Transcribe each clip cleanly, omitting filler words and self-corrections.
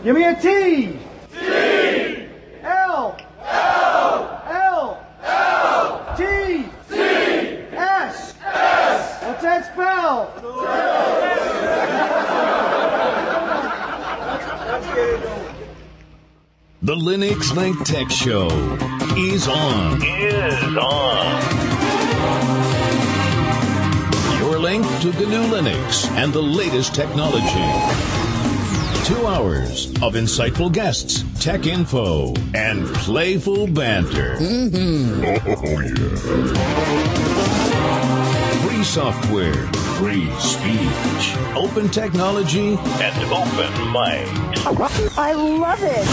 Give me a T. T. L. L. L. L. T. T. S. S. What's that spell? The Linux Link Tech Show is on. Your link to the new Linux and the latest technology. 2 hours of insightful guests, tech info, and playful banter. Oh, yeah. Free software, free speech, open technology, and open minds. I love it.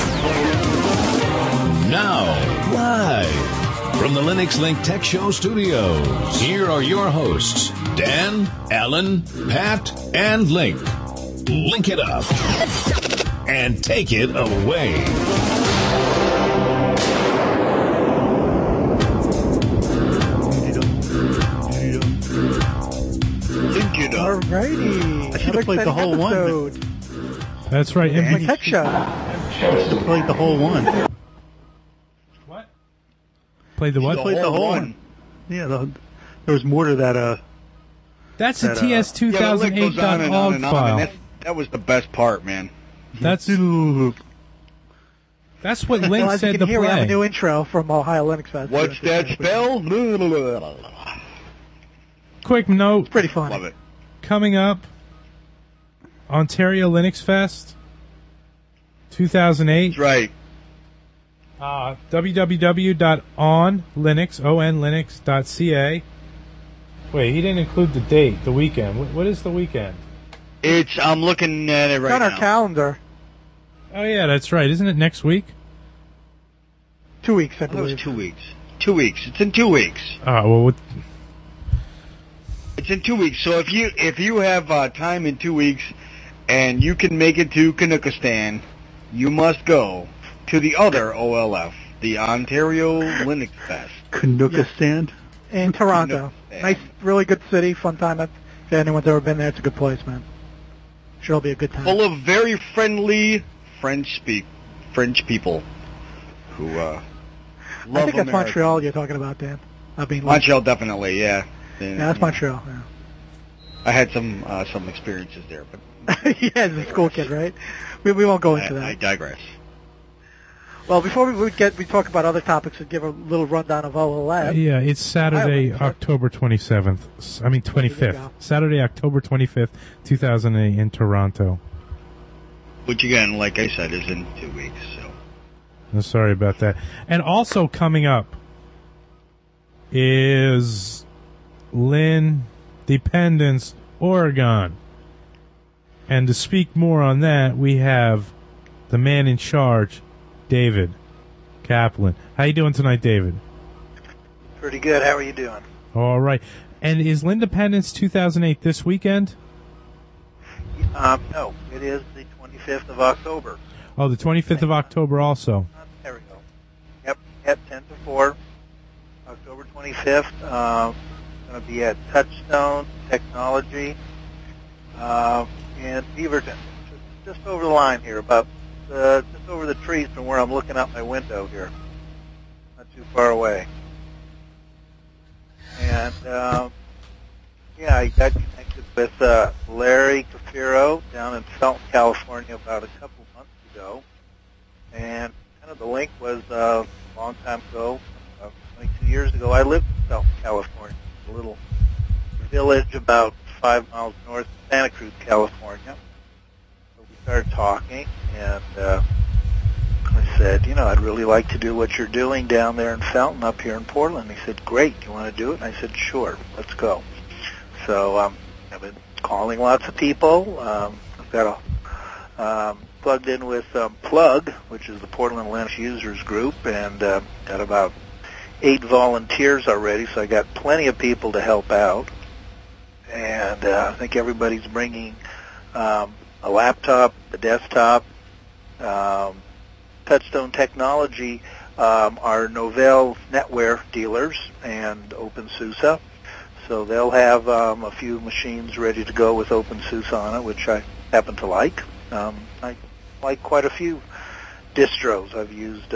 Now, live from the Linux Link Tech Show studios, here are your hosts, Dan, Alan, Pat, and Link. Link it up and take it away. Link it up. Alrighty. I should have played the whole one. That's right. The Tech Show. I should have played the whole one. What? Played the what? Played the whole one. Yeah, there was more to that. That's a TS2008.org file. That was the best part, man. That's what Link Well, as you said can to hear, we have a play. new intro from Ohio Linux Fest. What's that spell? Quick note. Pretty funny. Love it. Coming up, Ontario Linux Fest 2008. That's right. www.onlinux.ca. Wait, he didn't include the date, the weekend. What is the weekend? I'm looking at it right on now. our calendar. Oh, yeah, that's right. Isn't it next week? 2 weeks, I I thought it was believe. 2 weeks. 2 weeks. It's in 2 weeks. Well, It's in 2 weeks. So if you have time in 2 weeks and you can make it to Canuckistan, you must go to the other OLF, the Ontario Linux Fest. Canuckistan? In Toronto. Canuckistan. Nice, really good city, fun time. If anyone's ever been there, it's a good place, man. Sure it'll be a good time. Full of very friendly French people who love I think that's America. Montreal you're talking about, Dan. Montreal, definitely, yeah. Yeah, that's Montreal. Yeah. I had some experiences there, but Yeah, as a school kid, right? We won't go into that. I digress. Well, before we talk about other topics and give a little rundown of OLF. yeah, it's Saturday, Ohio Linux Fest. October 25th. 25th. Saturday, October 25th, 2008 in Toronto. Which again, like I said, is in 2 weeks. So I'm sorry about that. And also coming up is Lynn Dependence, Oregon. And to speak more on that, we have the man in charge, David Kaplan. How you doing tonight, David? Pretty good. How are you doing? All right. And is Lynn Dependence 2008 this weekend? No, it is the 25th of October. Oh, the 25th of October also. There we go. Yep, at 10 to 4, October 25th. Going to be at Touchstone Technology in Beaverton, just over the line here, about just over the trees from where I'm looking out my window here, not too far away. And yeah, I got connected with Larry Cafiro down in Felton, California, about a couple months ago, and kind of the link was a long time ago, 22 years ago. I lived in Felton, California, a little village about 5 miles north of Santa Cruz, California. So we started talking, and I said, I'd really like to do what you're doing down there in Felton, up here in Portland. He said, great, you want to do it? And I said, sure, let's go. So I've been calling lots of people. I've got plugged in with Plug, which is the Portland Linux Users Group, and got about 8 volunteers already, so I got plenty of people to help out. And I think everybody's bringing a laptop, a desktop. Touchstone Technology are Novell NetWare dealers and OpenSUSE. So they'll have a few machines ready to go with OpenSUSE on it, which I happen to like. I like quite a few distros. I've used,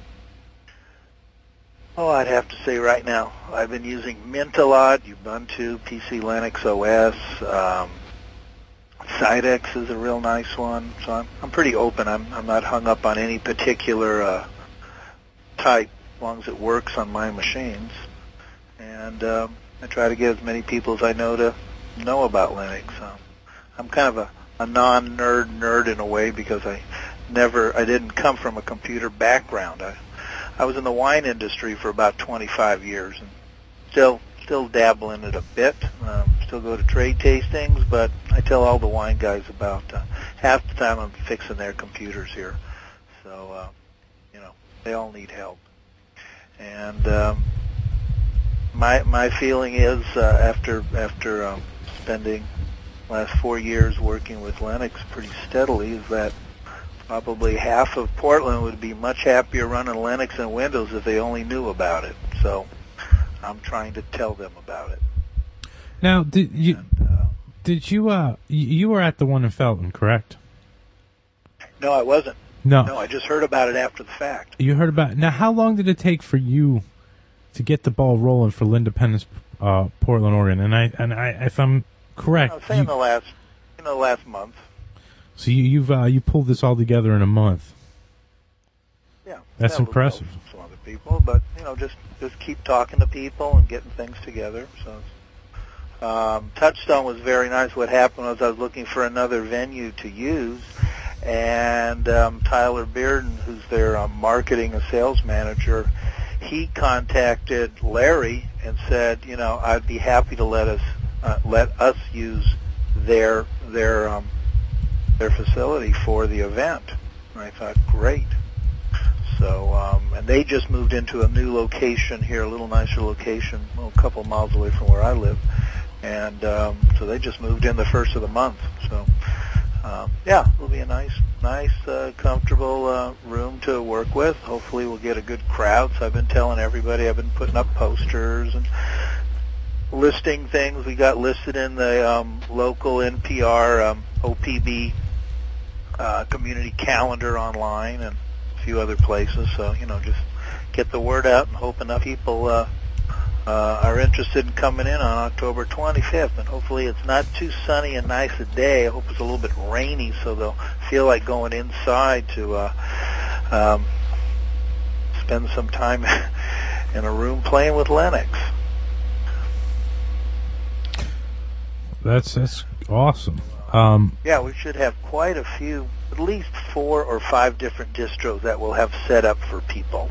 I'd have to say right now, I've been using Mint a lot, Ubuntu, PC Linux OS, Cydex is a real nice one. So I'm pretty open. I'm not hung up on any particular type, as long as it works on my machines. And I try to get as many people as I know to know about Linux. I'm kind of a non-nerd in a way, because I didn't come from a computer background. I was in the wine industry for about 25 years, and still dabble in it a bit. Still go to trade tastings, but I tell all the wine guys about half the time I'm fixing their computers here. So, they all need help. And my feeling is, after spending the last 4 years working with Linux pretty steadily, is that probably half of Portland would be much happier running Linux and Windows if they only knew about it. So I'm trying to tell them about it. Now, you were at the one in Felton, correct? No, I wasn't. No, I just heard about it after the fact. You heard about it. Now, how long did it take for you to get the ball rolling for Lindependence, Portland, Oregon? And I, if I'm correct, I'd say in the last month. So you pulled this all together in a month. Yeah, that's impressive. Some other people, but just keep talking to people and getting things together. So Touchstone was very nice. What happened was I was looking for another venue to use, and Tyler Bearden, who's their marketing and sales manager, he contacted Larry and said, I'd be happy to let us use their facility for the event. And I thought, great. So, and they just moved into a new location here, a little nicer location, a couple miles away from where I live. And so they just moved in the first of the month. So, it'll be a nice, comfortable room to work with. Hopefully we'll get a good crowd. So I've been telling everybody, I've been putting up posters and listing things. We got listed in the local NPR OPB community calendar online and a few other places. So, just get the word out and hope enough people are interested in coming in on October 25th. And hopefully it's not too sunny and nice a day. I hope it's a little bit rainy so they'll feel like going inside to spend some time in a room playing with Linux. That's awesome. We should have quite a few, at least 4 or 5 different distros that we'll have set up for people.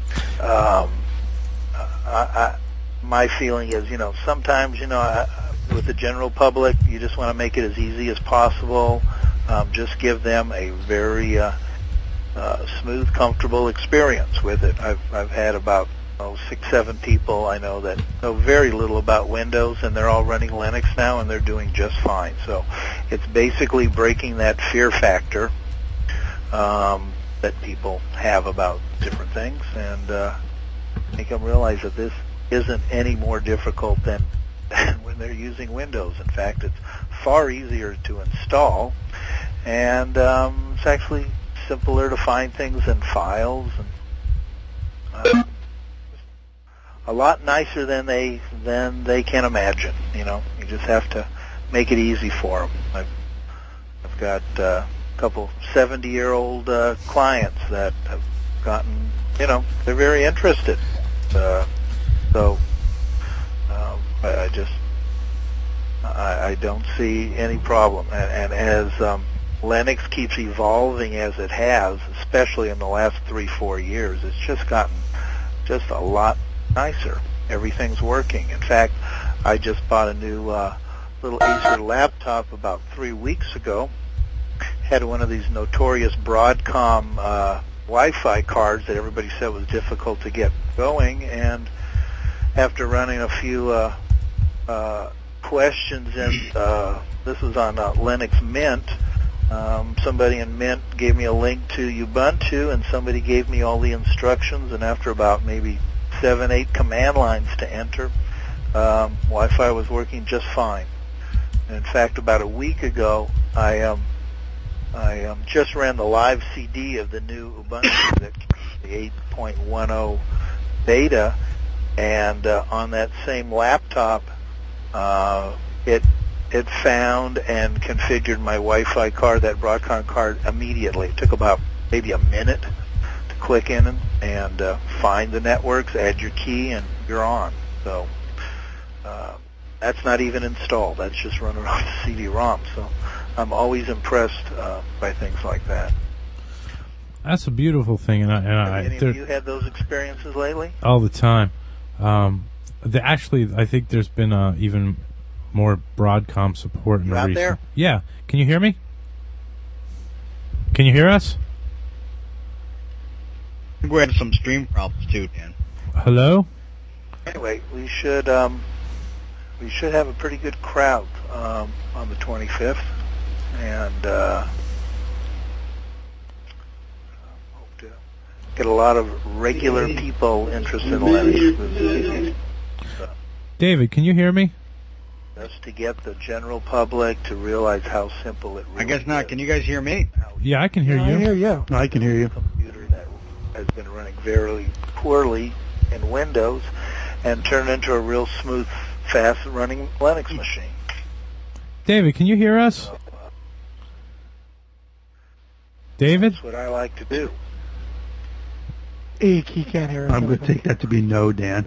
My feeling is, sometimes, with the general public, you just want to make it as easy as possible. Just give them a very smooth, comfortable experience with it. I've had about 6, 7 people I know that know very little about Windows, and they're all running Linux now, and they're doing just fine. So it's basically breaking that fear factor that people have about different things, and make them realize that this isn't any more difficult than when they're using Windows. In fact, it's far easier to install, and it's actually simpler to find things in files, and a lot nicer than they can imagine. You just have to make it easy for them. I've got a couple 70-year-old clients that have gotten, they're very interested. So I don't see any problem. And as Linux keeps evolving as it has, especially in the last 3-4 years, it's just gotten just a lot nicer. Everything's working. In fact, I just bought a new little Acer laptop about 3 weeks ago. Had one of these notorious Broadcom Wi-Fi cards that everybody said was difficult to get going, and after running a few questions, and this was on Linux Mint, somebody in Mint gave me a link to Ubuntu, and somebody gave me all the instructions, and after about maybe 7-8 command lines to enter, Wi-Fi was working just fine. And in fact, about a week ago, I I just ran the live CD of the new Ubuntu, the 8.10 beta, and on that same laptop, it found and configured my Wi-Fi card, that Broadcom card, immediately. It took about maybe a minute to click in and find the networks, add your key, and you're on. So that's not even installed. That's just running off the CD-ROM. So I'm always impressed by things like that. That's a beautiful thing, Have any of you had those experiences lately? All the time. Actually, I think there's been even more Broadcom support in You the out recent. there? Yeah. Can you hear me? Can you hear us? We're having some stream problems too, Dan. Hello? Anyway, we should have a pretty good crowd on the 25th, and hope to get a lot of regular people interested in Linux. David, can you hear me? Just to get the general public to realize how simple it really I guess not. is. Can you guys hear me? Yeah, I can hear you. I hear you. I can hear you. Computer that has been running very poorly in Windows and turn into a real smooth, fast-running Linux machine. David, can you hear us? David? That's what I like to do. He can't hear us. I'm going to take that to be no, Dan.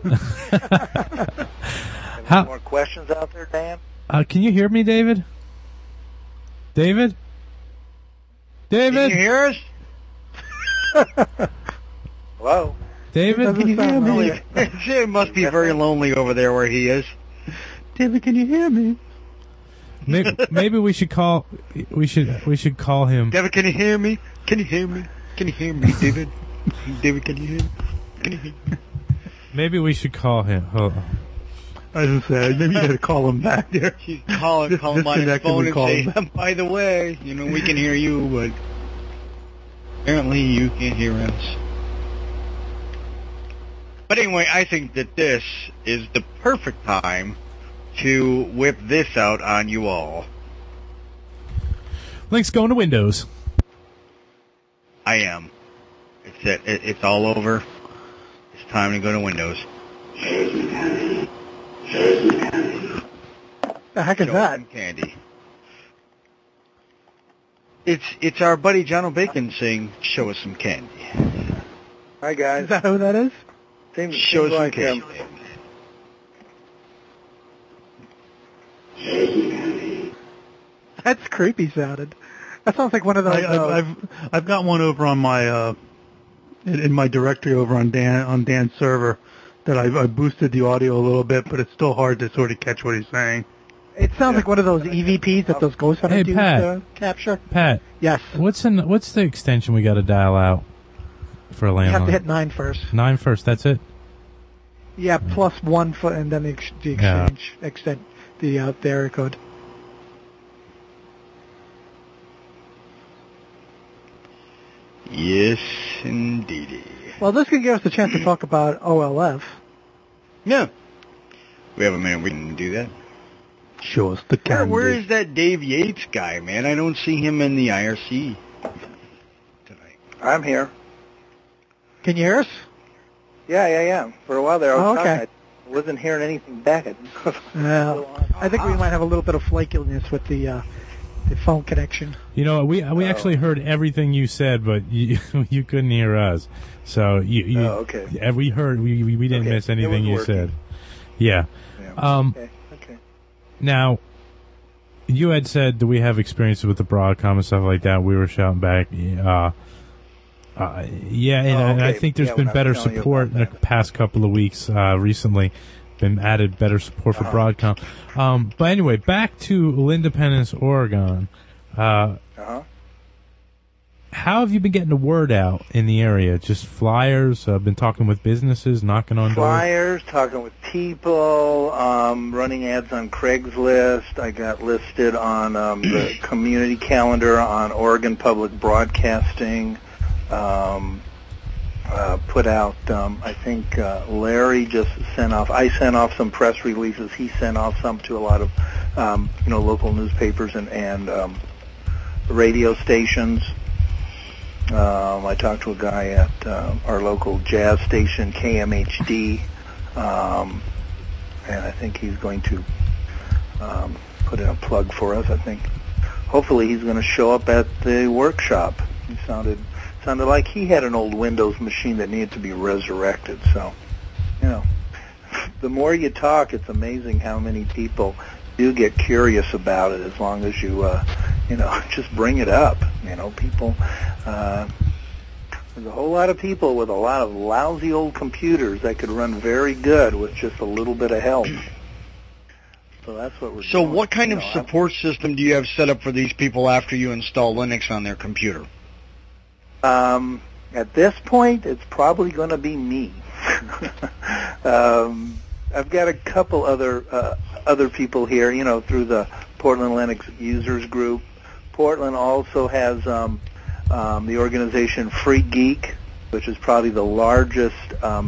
How- Any more questions out there, Dan? Can you hear me, David? David? Can David? you hear us? Hello? David? Can you hear me? It must be very lonely over there where he is. David, can you hear me? Maybe we should call. We should call him. David, can you hear me? Can you hear me? Can you hear me, David? David, can you hear me? Can you hear me? Maybe we should call him. Hold on. I was going to say, maybe you got to call him back there. He's call him on his Disconnected, phone we and call say, him. by the way, we can hear you, but apparently you can't hear us. But anyway, I think that this is the perfect time to whip this out on you all. Link's going to Windows. I am. It's all over. It's time to go to Windows. The heck is Show that? some candy. It's our buddy John O'Bacon saying, "Show us some candy." Hi, Is guys. that who that is? Show us some candy. That's creepy sounded. That sounds like one of those. I've got one over on my in my directory over on Dan's server that I boosted the audio a little bit, but it's still hard to sort of catch what he's saying. It sounds like one of those EVPs that those ghost hunters Hey, use Pat. to capture. Pat, Yes. what's the extension we got to dial out for a You have to landline? hit 9 first. 9 first. That's it. Yeah, plus 1 for, and then the Yeah. exchange, extend the area code. Yes, indeedy. Well, this can give us a chance to talk about OLF. Yeah. We have a minute. We can do that. Show us the candy. Where is that Dave Yates guy, man? I don't see him in the IRC tonight. I'm here. Can you hear us? Yeah. For a while there, I was Oh, okay. talking. I wasn't hearing anything back. I think we might have a little bit of flakiness with the phone connection. You know, we actually heard everything you said, but you you couldn't hear us. So you Oh, okay. yeah, we heard we didn't Okay, miss it anything was you working. said. Yeah. Yeah. Okay. Now, you had said that we have experiences with the Broadcom and stuff like that. We were shouting back. Yeah, and I okay. think there's Yeah, been when I was better telling you support in about the past couple of weeks. Recently, been added better support for Broadcom. But anyway, back to Independence, Oregon. How have you been getting the word out in the area? Just flyers? Been talking with businesses, knocking on doors? Flyers, talking with people, running ads on Craigslist. I got listed on the community calendar on Oregon Public Broadcasting. Put out, I think Larry just sent off, I sent off some press releases. He sent off some to a lot of, local newspapers and radio stations. I talked to a guy at our local jazz station, KMHD, and I think he's going to put in a plug for us. I think hopefully he's going to show up at the workshop. He sounded like he had an old Windows machine that needed to be resurrected. So, the more you talk, it's amazing how many people do get curious about it as long as you, just bring it up. People, there's a whole lot of people with a lot of lousy old computers that could run very good with just a little bit of help. So that's what we're doing. So what kind of support system do you have set up for these people after you install Linux on their computer? At this point, it's probably going to be me. I've got a couple other people here, through the Portland Linux Users Group. Portland also has the organization Free Geek, which is probably the largest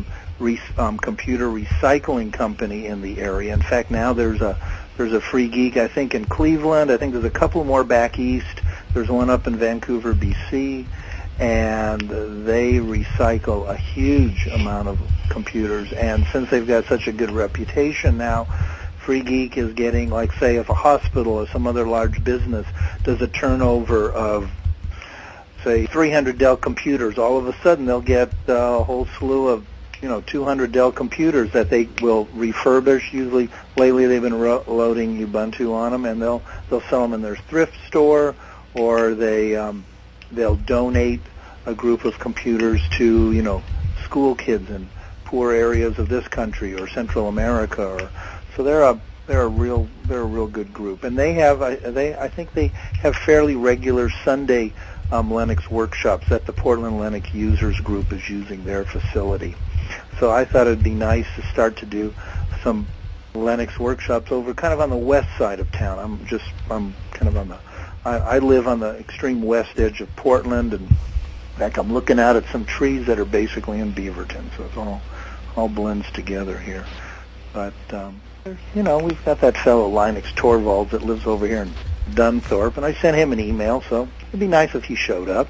computer recycling company in the area. In fact, now there's a Free Geek, I think, in Cleveland. I think there's a couple more back east. There's one up in Vancouver, BC. And they recycle a huge amount of computers. And since they've got such a good reputation now, Free Geek is getting, like, say, if a hospital or some other large business does a turnover of, say, 300 Dell computers, all of a sudden they'll get a whole slew of, 200 Dell computers that they will refurbish. Usually, lately they've been loading Ubuntu on them, and they'll sell them in their thrift store, or they'll donate a group of computers to, school kids in poor areas of this country or Central America. So they're a real good group, and I think they have fairly regular Sunday Linux workshops that the Portland Linux Users Group is using their facility. So I thought it'd be nice to start to do some Linux workshops over kind of on the west side of town. I'm kind of on the I live on the extreme west edge of Portland, and in fact, I'm looking out at some trees that are basically in Beaverton, so it's all blends together here. But we've got that fellow Linux Torvalds that lives over here in Dunthorpe, and I sent him an email, so it'd be nice if he showed up.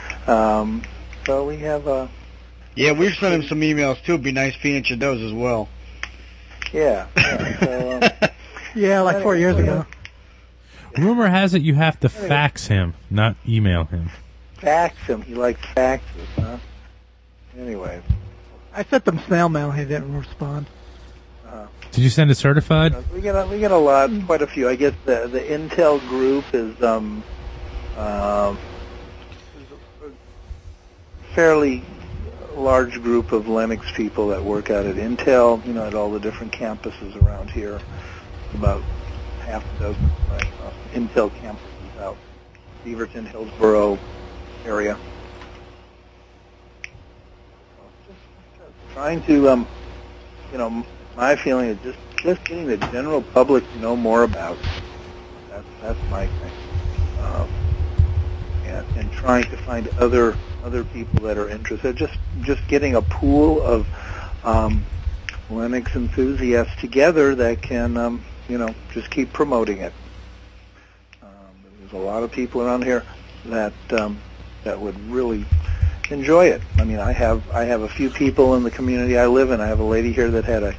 So we have yeah, we've sent him some emails too. It'd be nice if he answered those as well. Yeah. So, yeah, like 4 years ago. Rumor has it you have to fax him, not email him. Fax him? He likes faxes, huh? Anyway. I sent them snail mail. He didn't respond. Did you send it certified? We get a lot, quite a few. I guess the Intel group is a fairly large group of Linux people that work out at Intel, at all the different campuses around here. About half a dozen Intel campuses out Beaverton, Hillsboro area. Trying to, my feeling is just getting the general public to know more about it. That's my thing. And trying to find other people that are interested. Just getting a pool of Linux enthusiasts together that can, just keep promoting it. There's a lot of people around here that would really enjoy it. I mean, I have a few people in the community I live in. I have a lady here that had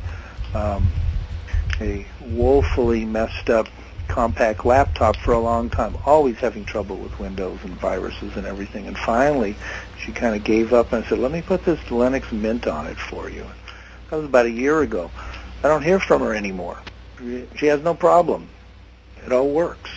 a woefully messed up compact laptop for a long time, always having trouble with Windows and viruses and everything. And finally, she kind of gave up and said, "Let me put this Linux Mint on it for you." That was about a year ago. I don't hear from her anymore. She has no problem. It all works,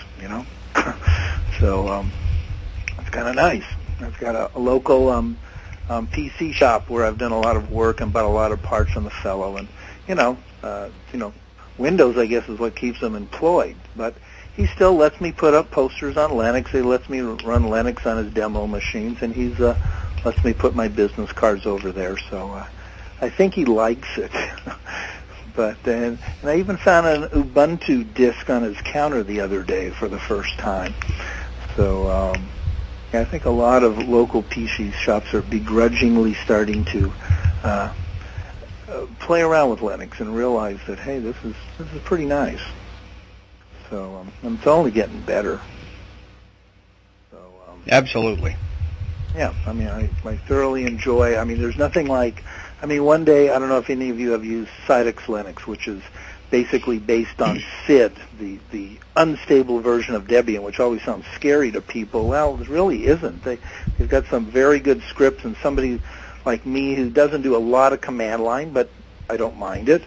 So it's kind of nice. I've got a local PC shop where I've done a lot of work and bought a lot of parts from the fellow. And Windows, I guess, is what keeps him employed. But he still lets me put up posters on Linux. He lets me run Linux on his demo machines, and he's lets me put my business cards over there. So I think he likes it. But and I even found an Ubuntu disk on his counter the other day for the first time. So I think a lot of local PC shops are begrudgingly starting to play around with Linux and realize that, hey, this is pretty nice. So and it's only getting better. Absolutely. Yeah, I mean, I thoroughly enjoy. I mean, there's nothing like. I mean, one day, I don't know if any of you have used Cydex Linux, which is basically based on SID, the unstable version of Debian, which always sounds scary to people. Well, it really isn't. They've got some very good scripts, and somebody like me who doesn't do a lot of command line, but I don't mind it.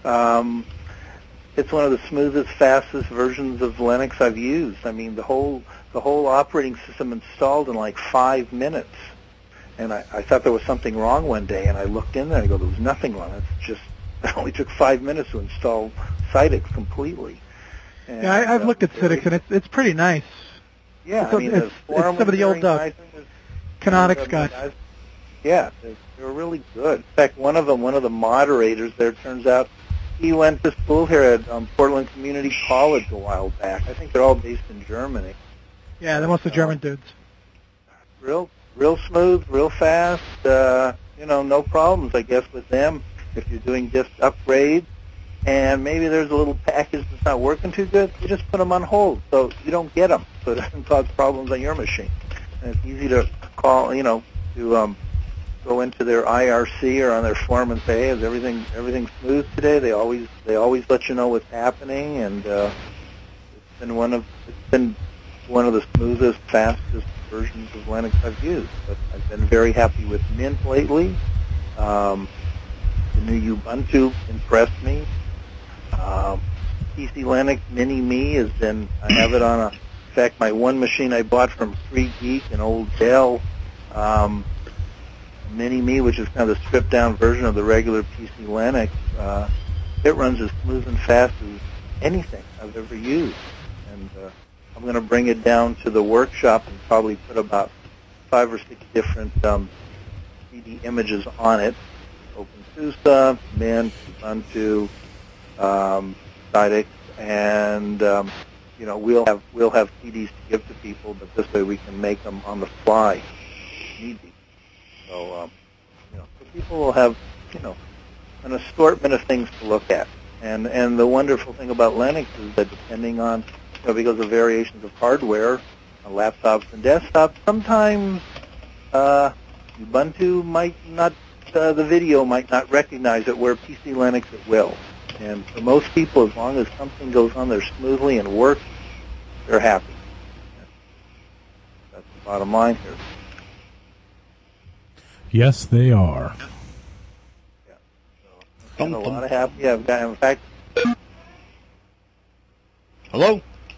It's one of the smoothest, fastest versions of Linux I've used. I mean, the whole operating system installed in like 5 minutes. And I thought there was something wrong one day, and I looked in there and I go, there was nothing wrong. It's just, it only took 5 minutes to install Cydex completely. And, Yeah, I've looked at Cydex, and it's pretty nice. Yeah, it's, I mean, it's some of the old Canonics guys. Yeah, they were really good. In fact, one of the moderators there, turns out he went to school here at Portland Community College a while back. I think they're all based in Germany. Yeah, they're mostly German dudes. Real smooth, real fast. No problems, I guess, with them if you're doing disk upgrades. And maybe there's a little package that's not working too good. You just put them on hold so you don't get them, so it doesn't cause problems on your machine. And it's easy to call, to go into their IRC or on their forum and say, hey, is everything smooth today? They always let you know what's happening, and it's been one of the smoothest, fastest versions of Linux I've used. But I've been very happy with Mint lately. The new Ubuntu impressed me. PC Linux Mini-Me has been, I have it on in fact, my one machine I bought from Free Geek, an old Dell Mini-Me, which is kind of the stripped-down version of the regular PC Linux. It runs as smooth and fast as anything I've ever used. And I'm going to bring it down to the workshop and probably put about 5 or 6 different CD images on it. OpenSUSE, Mint, Ubuntu, Cydex, and we'll have CDs to give to people, but this way we can make them on the fly if need be. So so people will have an assortment of things to look at, and the wonderful thing about Linux is that depending on because of variations of hardware, on laptops and desktops, sometimes Ubuntu might not. The video might not recognize it, where PC Linux it will. And for most people, as long as something goes on there smoothly and works, they're happy. That's the bottom line here. Yes, they are. Yeah. So, a lot of happy. I've got, in fact. Hello?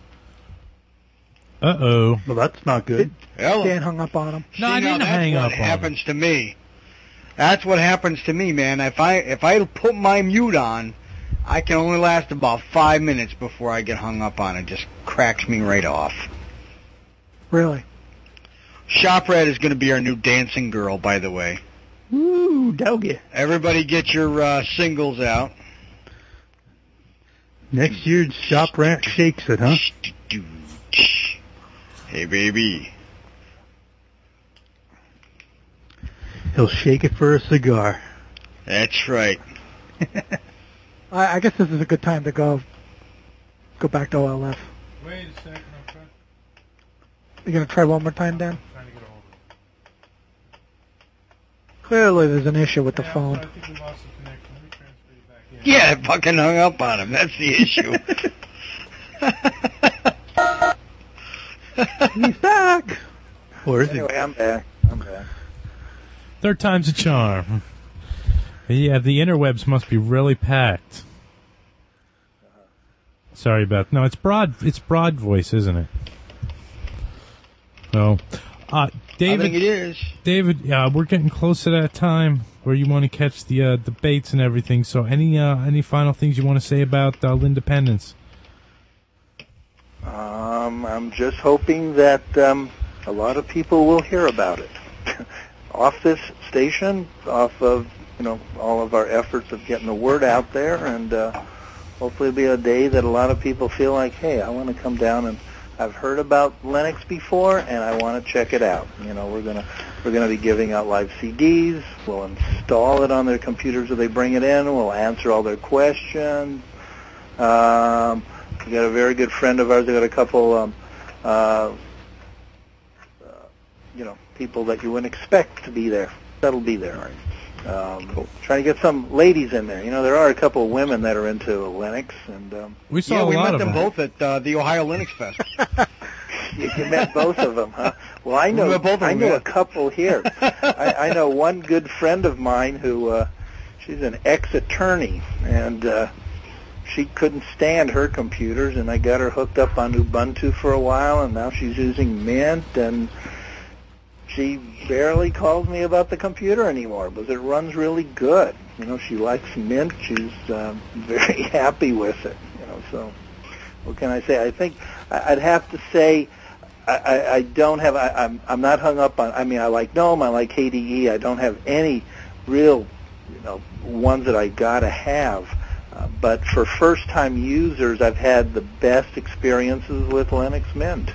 Uh-oh. Well, that's not good. Dan hung up on him. No, I didn't hang up on him. That's what happens to me. That's what happens to me, man. If I put my mute on, I can only last about 5 minutes before I get hung up on. It just cracks me right off. Really? ShopRat is going to be our new dancing girl, by the way. Woo, doggy. Everybody get your singles out. Next year, ShopRat shakes it, huh? Hey, baby. He'll shake it for a cigar. That's right. I guess this is a good time to go back to OLF. Wait a second, I'm trying. You gonna try one more time, Dan? I'm trying to get a hold of it. Clearly, there's an issue with the phone. I think we lost the connection. Let me transfer you back in. Yeah, I fucking hung up on him. That's the issue. He's back. Or is he? Anyway, I'm back. Third time's a charm. Yeah, the interwebs must be really packed. Sorry about no. It's broad voice, isn't it? So, David. I think it is. David, we're getting close to that time where you want to catch the debates and everything. So, any final things you want to say about Lindependence? I'm just hoping that a lot of people will hear about it. Off this station, off of all of our efforts of getting the word out there, and hopefully it'll be a day that a lot of people feel like, hey, I want to come down, and I've heard about Linux before, and I want to check it out. We're gonna be giving out live CDs. We'll install it on their computers if they bring it in. We'll answer all their questions. We got a very good friend of ours. We got a couple people that you wouldn't expect to be there. That'll be there. Trying to get some ladies in there. There are a couple of women that are into Linux, and we saw we a lot met of them both at the Ohio Linux Fest. you met both of them, huh? Well, I know a couple here. I know one good friend of mine who she's an ex-attorney, and she couldn't stand her computers, and I got her hooked up on Ubuntu for a while, and now she's using Mint, and she barely calls me about the computer anymore, but it runs really good. She likes Mint. She's very happy with it. So what can I say? I think I'd have to say I don't have. I'm not hung up on. I mean, I like GNOME. I like KDE. I don't have any real, ones that I gotta have. But for first-time users, I've had the best experiences with Linux Mint.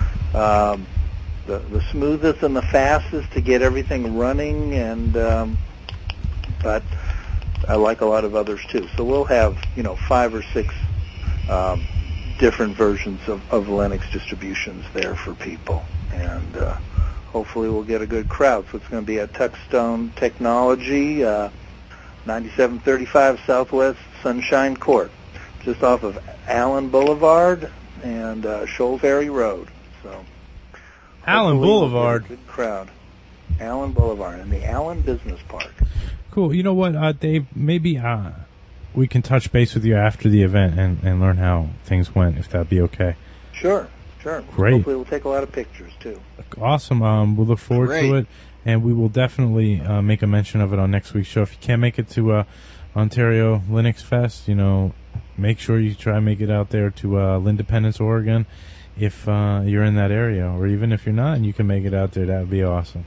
The smoothest and the fastest to get everything running, and but I like a lot of others too. So we'll have 5 or 6 different versions of Linux distributions there for people, and hopefully we'll get a good crowd. So it's going to be at Touchstone Technology, 9735 Southwest Sunshine Court, just off of Allen Boulevard and Shoal Ferry Road. So. Allen Boulevard. Good crowd. Allen Boulevard in the Allen Business Park. Cool. You know what, Dave? Maybe we can touch base with you after the event and learn how things went, if that'd be okay. Sure. Great. Hopefully we'll take a lot of pictures, too. Awesome. We'll look forward to it, and we will definitely make a mention of it on next week's show. If you can't make it to Ontario Linux Fest, make sure you try and make it out there to Lindependence, Oregon. If you're in that area, or even if you're not and you can make it out there, that would be awesome.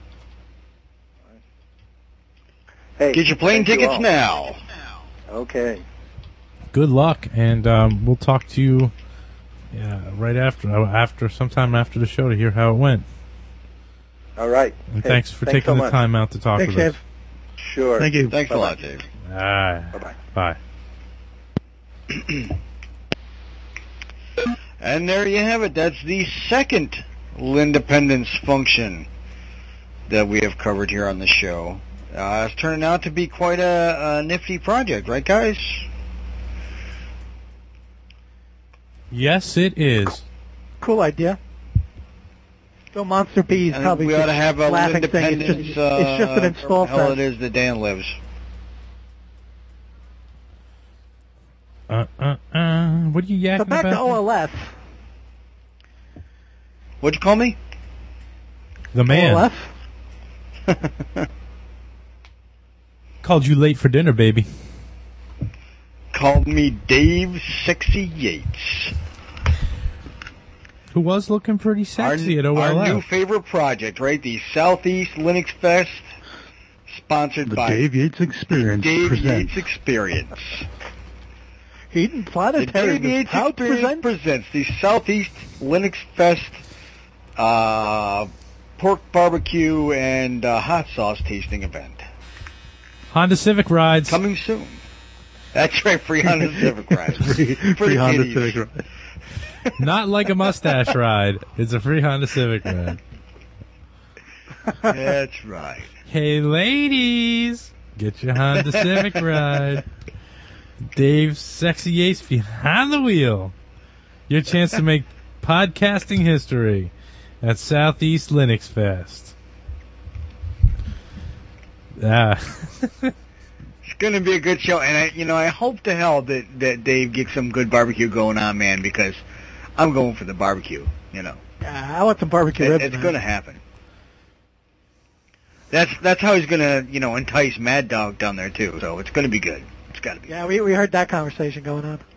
Hey, get your plane tickets now. Okay. Good luck, and we'll talk to you right after sometime after the show to hear how it went. All right. And thanks for taking the time out to talk with us. Sure. Thank you. Thanks a lot, Dave. Bye-bye. Bye. And there you have it. That's the second Lindependence function that we have covered here on the show. It's turning out to be quite a nifty project, right, guys? Yes, it is. Cool idea. Bill Monster B is probably we ought to have a laughing thing. It's just an install hell it is that Dan lives. What are you yakking So back about? to OLS. What'd you call me? The man. OLS? Called you late for dinner, baby. Called me Dave Sexy Yates. Who was looking pretty sexy at OLS. Our new favorite project, right? The Southeast Linux Fest, sponsored The by Dave Yates Experience Dave presents. Yates Experience. Eden The Planetarium Dave Yates proud to Experience presents the Southeast Linux Fest pork barbecue and hot sauce tasting event. Honda Civic rides. Coming soon. That's right, free Honda Civic rides. free Honda Civic ride. Not like a mustache ride. It's a free Honda Civic ride. That's right. Hey, ladies. Get your Honda Civic ride. Dave Sexy Yates behind the wheel. Your chance to make podcasting history at Southeast Linux Fest. It's going to be a good show, and I hope to hell that Dave gets some good barbecue going on, man, because I'm going for the barbecue, Yeah, I want some barbecue ribs. It's going to happen. That's how he's going to, entice Mad Dog down there too. So it's going to be good. It's got to be. Yeah, we heard that conversation going on.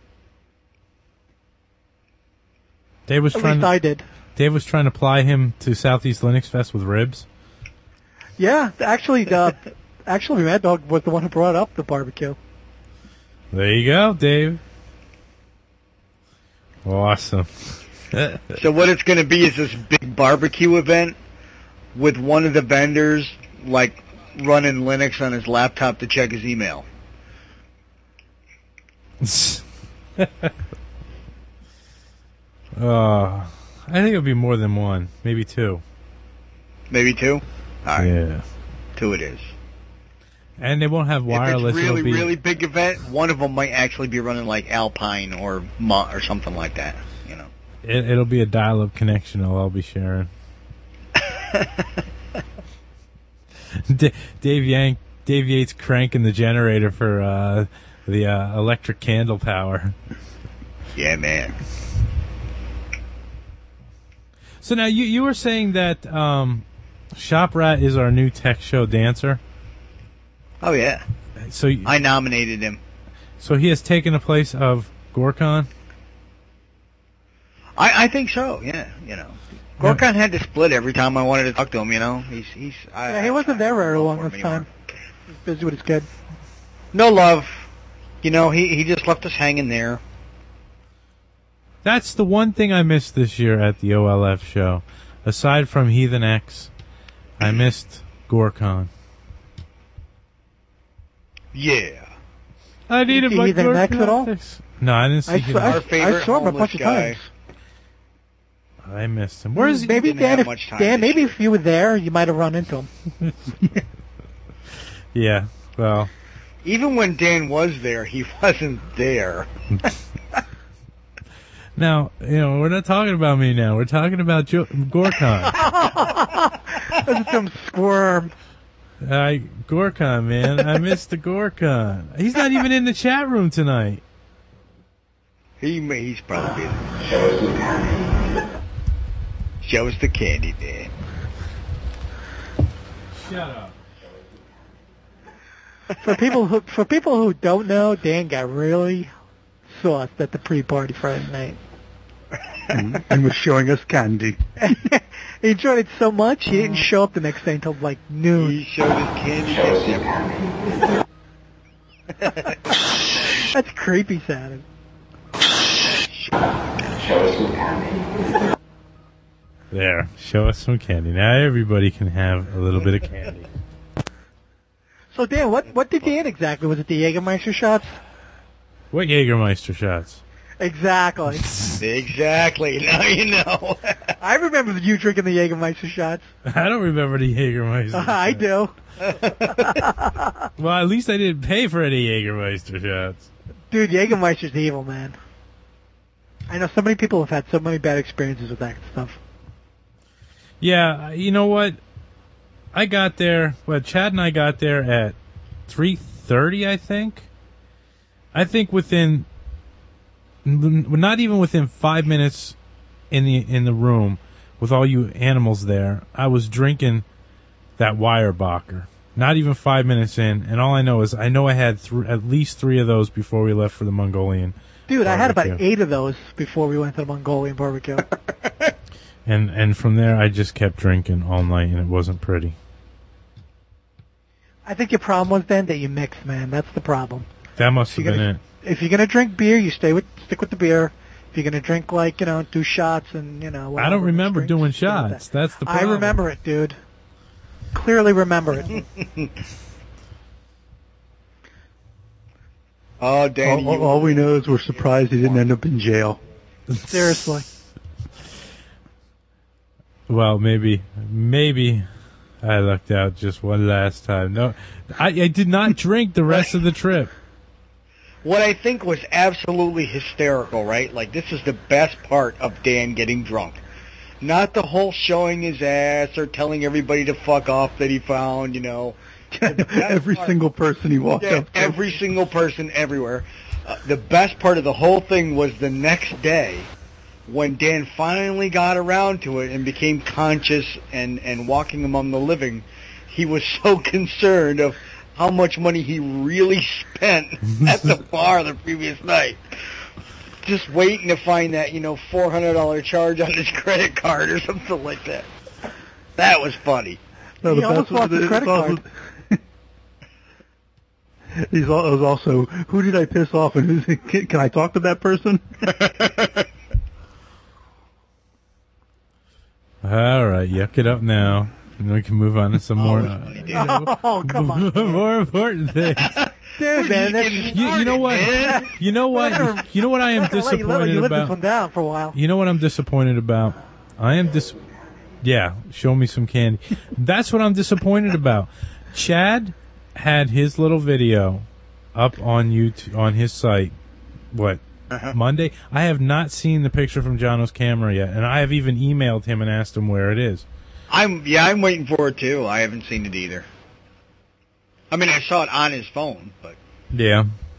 Dave was At least I did. Dave was trying to ply him to Southeast Linux Fest with ribs. Yeah, actually, Mad Dog was the one who brought up the barbecue. There you go, Dave. Awesome. So what it's going to be is this big barbecue event with one of the vendors, like, running Linux on his laptop to check his email. I think it'll be more than one, maybe two. Maybe 2? All right. Yeah. 2 it is. And they won't have wireless. If it's really, it'll be, really big event, one of them might actually be running like Alpine or something like that. You know. It'll be a dial-up connection I'll be sharing. Dave Yates cranking the generator for the electric candle power. Yeah, man. So now you were saying that Shop Rat is our new tech show dancer. Oh yeah. So I nominated him. So he has taken the place of Gorkon? I think so. Yeah, you know. Gorkon had to split every time I wanted to talk to him. You know, he wasn't there very long this time. He was busy with his kid. No love. You know, he just left us hanging there. That's the one thing I missed this year at the OLF show. Aside from Heathen X, I missed Gorkon. Yeah. I needed my Heathen X at all? No, I didn't see him. I saw him a bunch of times. I missed him. Where's he? Maybe Dan, maybe if you were there, you might have run into him. Yeah, well. Even when Dan was there, he wasn't there. Now, you know, we're not talking about me now. We're talking about Gorkon. That's some squirm. Gorkon, man. I missed the Gorkon. He's not even in the chat room tonight. He's probably busy. Show us the candy, Dan. Shut up. For people who don't know, Dan got really sauced at the pre-party Friday night. And was showing us candy. He enjoyed it so much, he didn't show up the next day until like noon. He showed us candy. That's creepy sounding. Show us some candy. There, show us some candy. Now everybody can have a little bit of candy. So Dan, what did you eat exactly? Was it the Jägermeister shots? What Jägermeister shots? Exactly. Exactly. Now you know. I remember you drinking the Jägermeister shots. I don't remember the Jägermeister. I do. Well, at least I didn't pay for any Jägermeister shots. Dude, Jägermeister's evil, man. I know so many people have had so many bad experiences with that stuff. Yeah, you know what? I got there, Chad and I got there at 3:30, I think. I think not even within 5 minutes in the room with all you animals there, I was drinking that Weyerbacher. Not even 5 minutes in, and all I know is I had at least 3 of those before we left for the Mongolian. Dude, barbecue. I had about 8 of those before we went to the Mongolian barbecue. And from there, I just kept drinking all night, and it wasn't pretty. I think your problem was then that you mixed, man. That's the problem. That must have been it. If you're gonna drink beer, you stick with the beer. If you're gonna drink, like, you know, do shots and, you know. I don't remember doing shots. That's the problem. I remember it, dude. Clearly remember it. Oh, Danny. All we know is we're surprised he didn't end up in jail. Seriously. Well, maybe I lucked out just one last time. No, I did not drink the rest of the trip. What I think was absolutely hysterical, right? Like, this is the best part of Dan getting drunk. Not the whole showing his ass or telling everybody to fuck off that he found, you know. Every single person he walked up to. Every single person everywhere. The best part of the whole thing was the next day when Dan finally got around to it and became conscious and walking among the living. He was so concerned of how much money he really spent at the bar the previous night. Just waiting to find that, you know, $400 charge on his credit card or something like that. That was funny. No, he almost lost his credit card. It was also, who did I piss off and can I talk to that person? All right, yuck it up now. And we can move on to some more. Come on. More important things. Dude, man, you know what? You know what? You know what I am disappointed you let about? this one down for a while. You know what I'm disappointed about? I am Yeah, show me some candy. That's what I'm disappointed about. Chad had his little video up on YouTube, on his site, Monday? I have not seen the picture from Jono's camera yet, and I have even emailed him and asked him where it is. I'm waiting for it too. I haven't seen it either. I mean, I saw it on his phone, but... Yeah.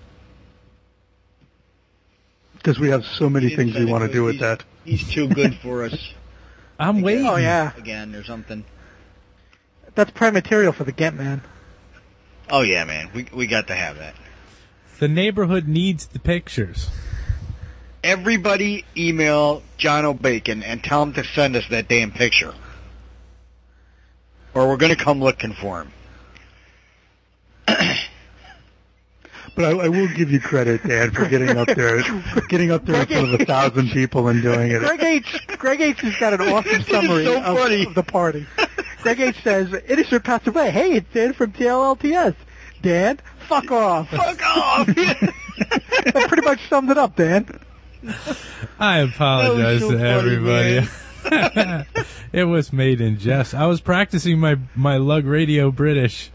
Because we have so many things we want to do with that. He's too good for us. I'm waiting. Oh, yeah. Again or something. That's prime material for the Get Man. Oh, yeah, man. We got to have that. The neighborhood needs the pictures. Everybody email John O'Bacon and tell him to send us that damn picture. Or we're going to come looking for him. But I will give you credit, Dan, for getting up there in front of 1,000 people and doing it. Greg H has got an awesome summary of the party. Greg H says, "Innocent passed away. Hey, it's Dan from TLLTS. Dan, fuck off." Fuck off! That pretty much summed it up, Dan. I apologize so to funny, everybody. It was made in jest. I was practicing my Lug Radio British.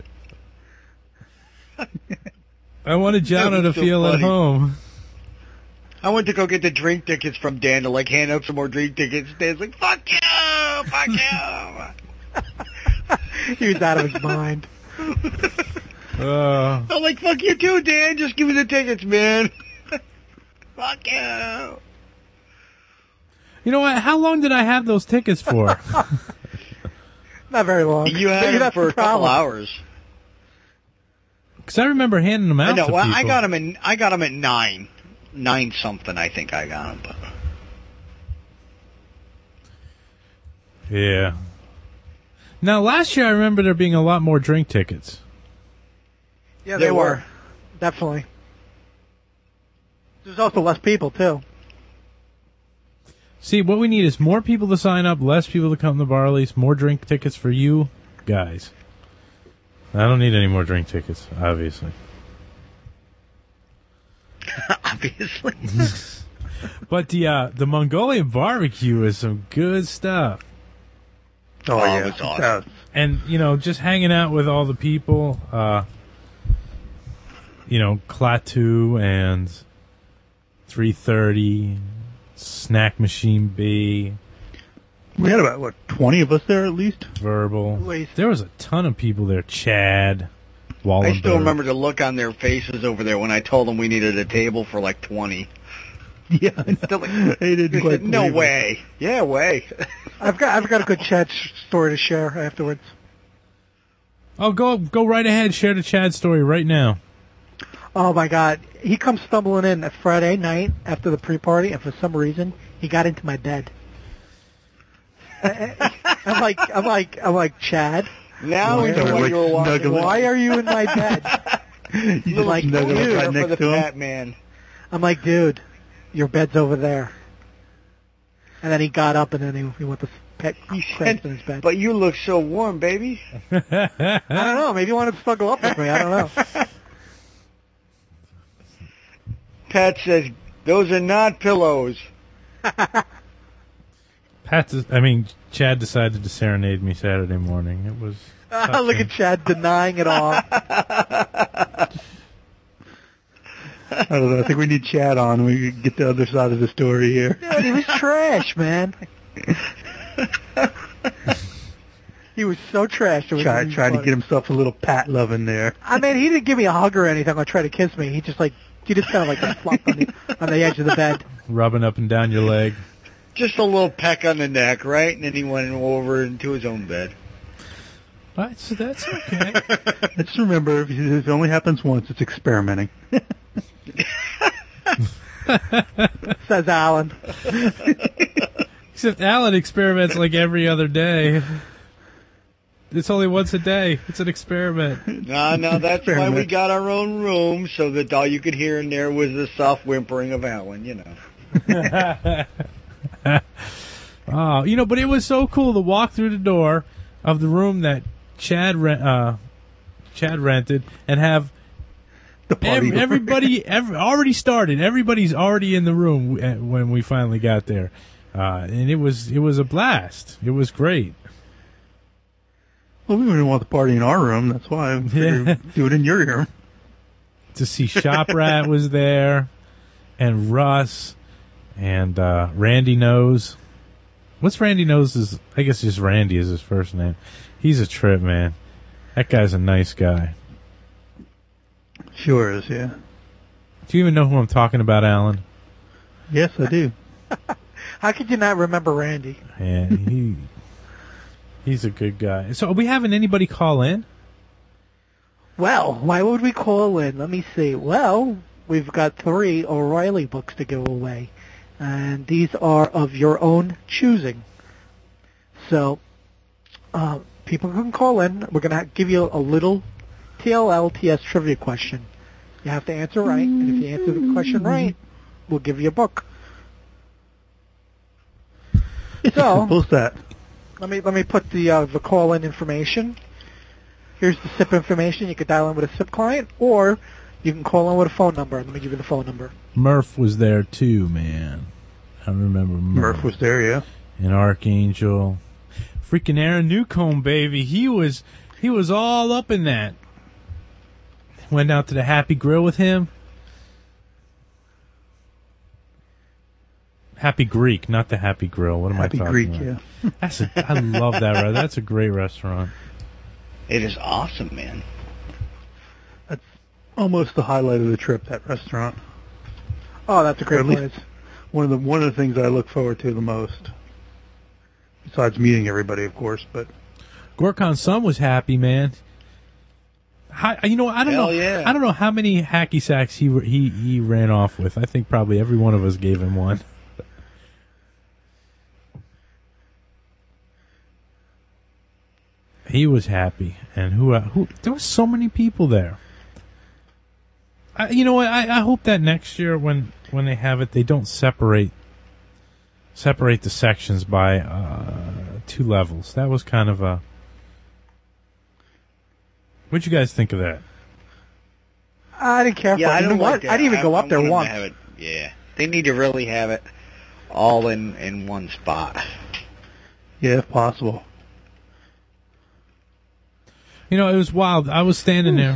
I wanted Jono to so feel funny. at home. I went to go get the drink tickets from Dan to hand out some more drink tickets. Dan's like, "Fuck you! Fuck you!" He was out of his mind. Oh. I'm like, "Fuck you too, Dan. Just give me the tickets, man." Fuck you. You know what? How long did I have those tickets for? Not very long. You had Maybe them that's for the a couple problem. hours. Because I remember handing them out I know. to Well, people. I got them at 9 something. I think I got them. But... Yeah. Now, last year I remember there being a lot more drink tickets. Yeah, There they were. were. Definitely. There's also less people, too. See, what we need is more people to sign up, less people to come to Barley's, more drink tickets for you guys. I don't need any more drink tickets, obviously. Obviously. But the Mongolian barbecue is some good stuff. Oh, yeah. It's awesome. And, just hanging out with all the people, Klaatu and 330, Snack Machine B. We had about, 20 of us there at least? Verbal. Wait. There was a ton of people there. Chad, Wallenberg. I still remember the look on their faces over there when I told them we needed a table for 20. Yeah, I know. They didn't quite No believe it. way. Yeah, way. I've got a good chat story to share afterwards. Oh, go right ahead. Share the Chad story right now. Oh my God! He comes stumbling in a Friday night after the pre-party, and for some reason he got into my bed. I'm like, Chad. Now we know why you were walking. Snuggling. Why are you in my bed? You just like, snuggle dude, right for next the to him. fat man. I'm like, dude, your bed's over there. And then he got up, and then he went to pet cramped in his bed. But you look so warm, baby. I don't know. Maybe he wanted to snuggle up with me. I don't know. Pat says, "Those are not pillows." Chad decided to serenade me Saturday morning. It was Look at Chad denying it all. I don't know. I think we need Chad on. We can get the other side of the story here. Dude, he was trash, man. He was so trash. It was Trying to funny. get himself a little pat love in there. I mean, he didn't give me a hug or anything or try to kiss me. He just kind of flopped on the edge of the bed. rubbing up and down your leg. Just a little peck on the neck, right? And then he went over into his own bed. All right, so that's okay. Just remember, if it only happens once, it's experimenting. Says Alan. Except Alan experiments like every other day. It's only once a day. It's an experiment. No, that's why we got our own room, so that all you could hear in there was the soft whimpering of Alan, Oh, but it was so cool to walk through the door of the room that Chad rented and have The party. everybody already started. Everybody's already in the room when we finally got there, and it was a blast. It was great. Well, we didn't want the party in our room. That's why I figured do it in your room. To see Shop Rat was there, and Russ, and Randy Knows. What's Randy Knows? I guess just Randy is his first name. He's a trip, man. That guy's a nice guy. Sure is, yeah. Do you even know who I'm talking about, Alan? Yes, I do. How could you not remember Randy? Yeah, he's a good guy. So are we having anybody call in? Well, why would we call in? Let me see. Well, we've got 3 O'Reilly books to give away, and these are of your own choosing. So, people can call in. We're going to give you a little TLLTS trivia question. You have to answer right, and if you answer the question right, we'll give you a book. So, what's that? Let me put the call-in information. Here's the SIP information. You can dial in with a SIP client, or you can call in with a phone number. Let me give you the phone number. Murph was there too, man. I remember Murph was there, yeah. And Archangel. Freaking Aaron Newcomb, baby. He was all up in that. Went out to the Happy Grill with him. Happy Greek, not the Happy Grill. What am I talking Greek, about? Yeah. I love that. That's a great restaurant. It is awesome, man. That's almost the highlight of the trip, that restaurant. Oh, that's a great place. One of the things I look forward to the most. Besides meeting everybody, of course, but Gorkon's son was happy, man. I don't know. Yeah. I don't know how many hacky sacks he ran off with. I think probably every one of us gave him one. He was happy, and who? There were so many people there. You know what? I hope that next year when they have it, they don't separate the sections by 2 levels. That was kind of a. What'd you guys think of that? I didn't care for it. I don't what? like that. I didn't even go up there once. Yeah, they need to really have it all in one spot. yeah, if possible. You know, it was wild. I was standing there,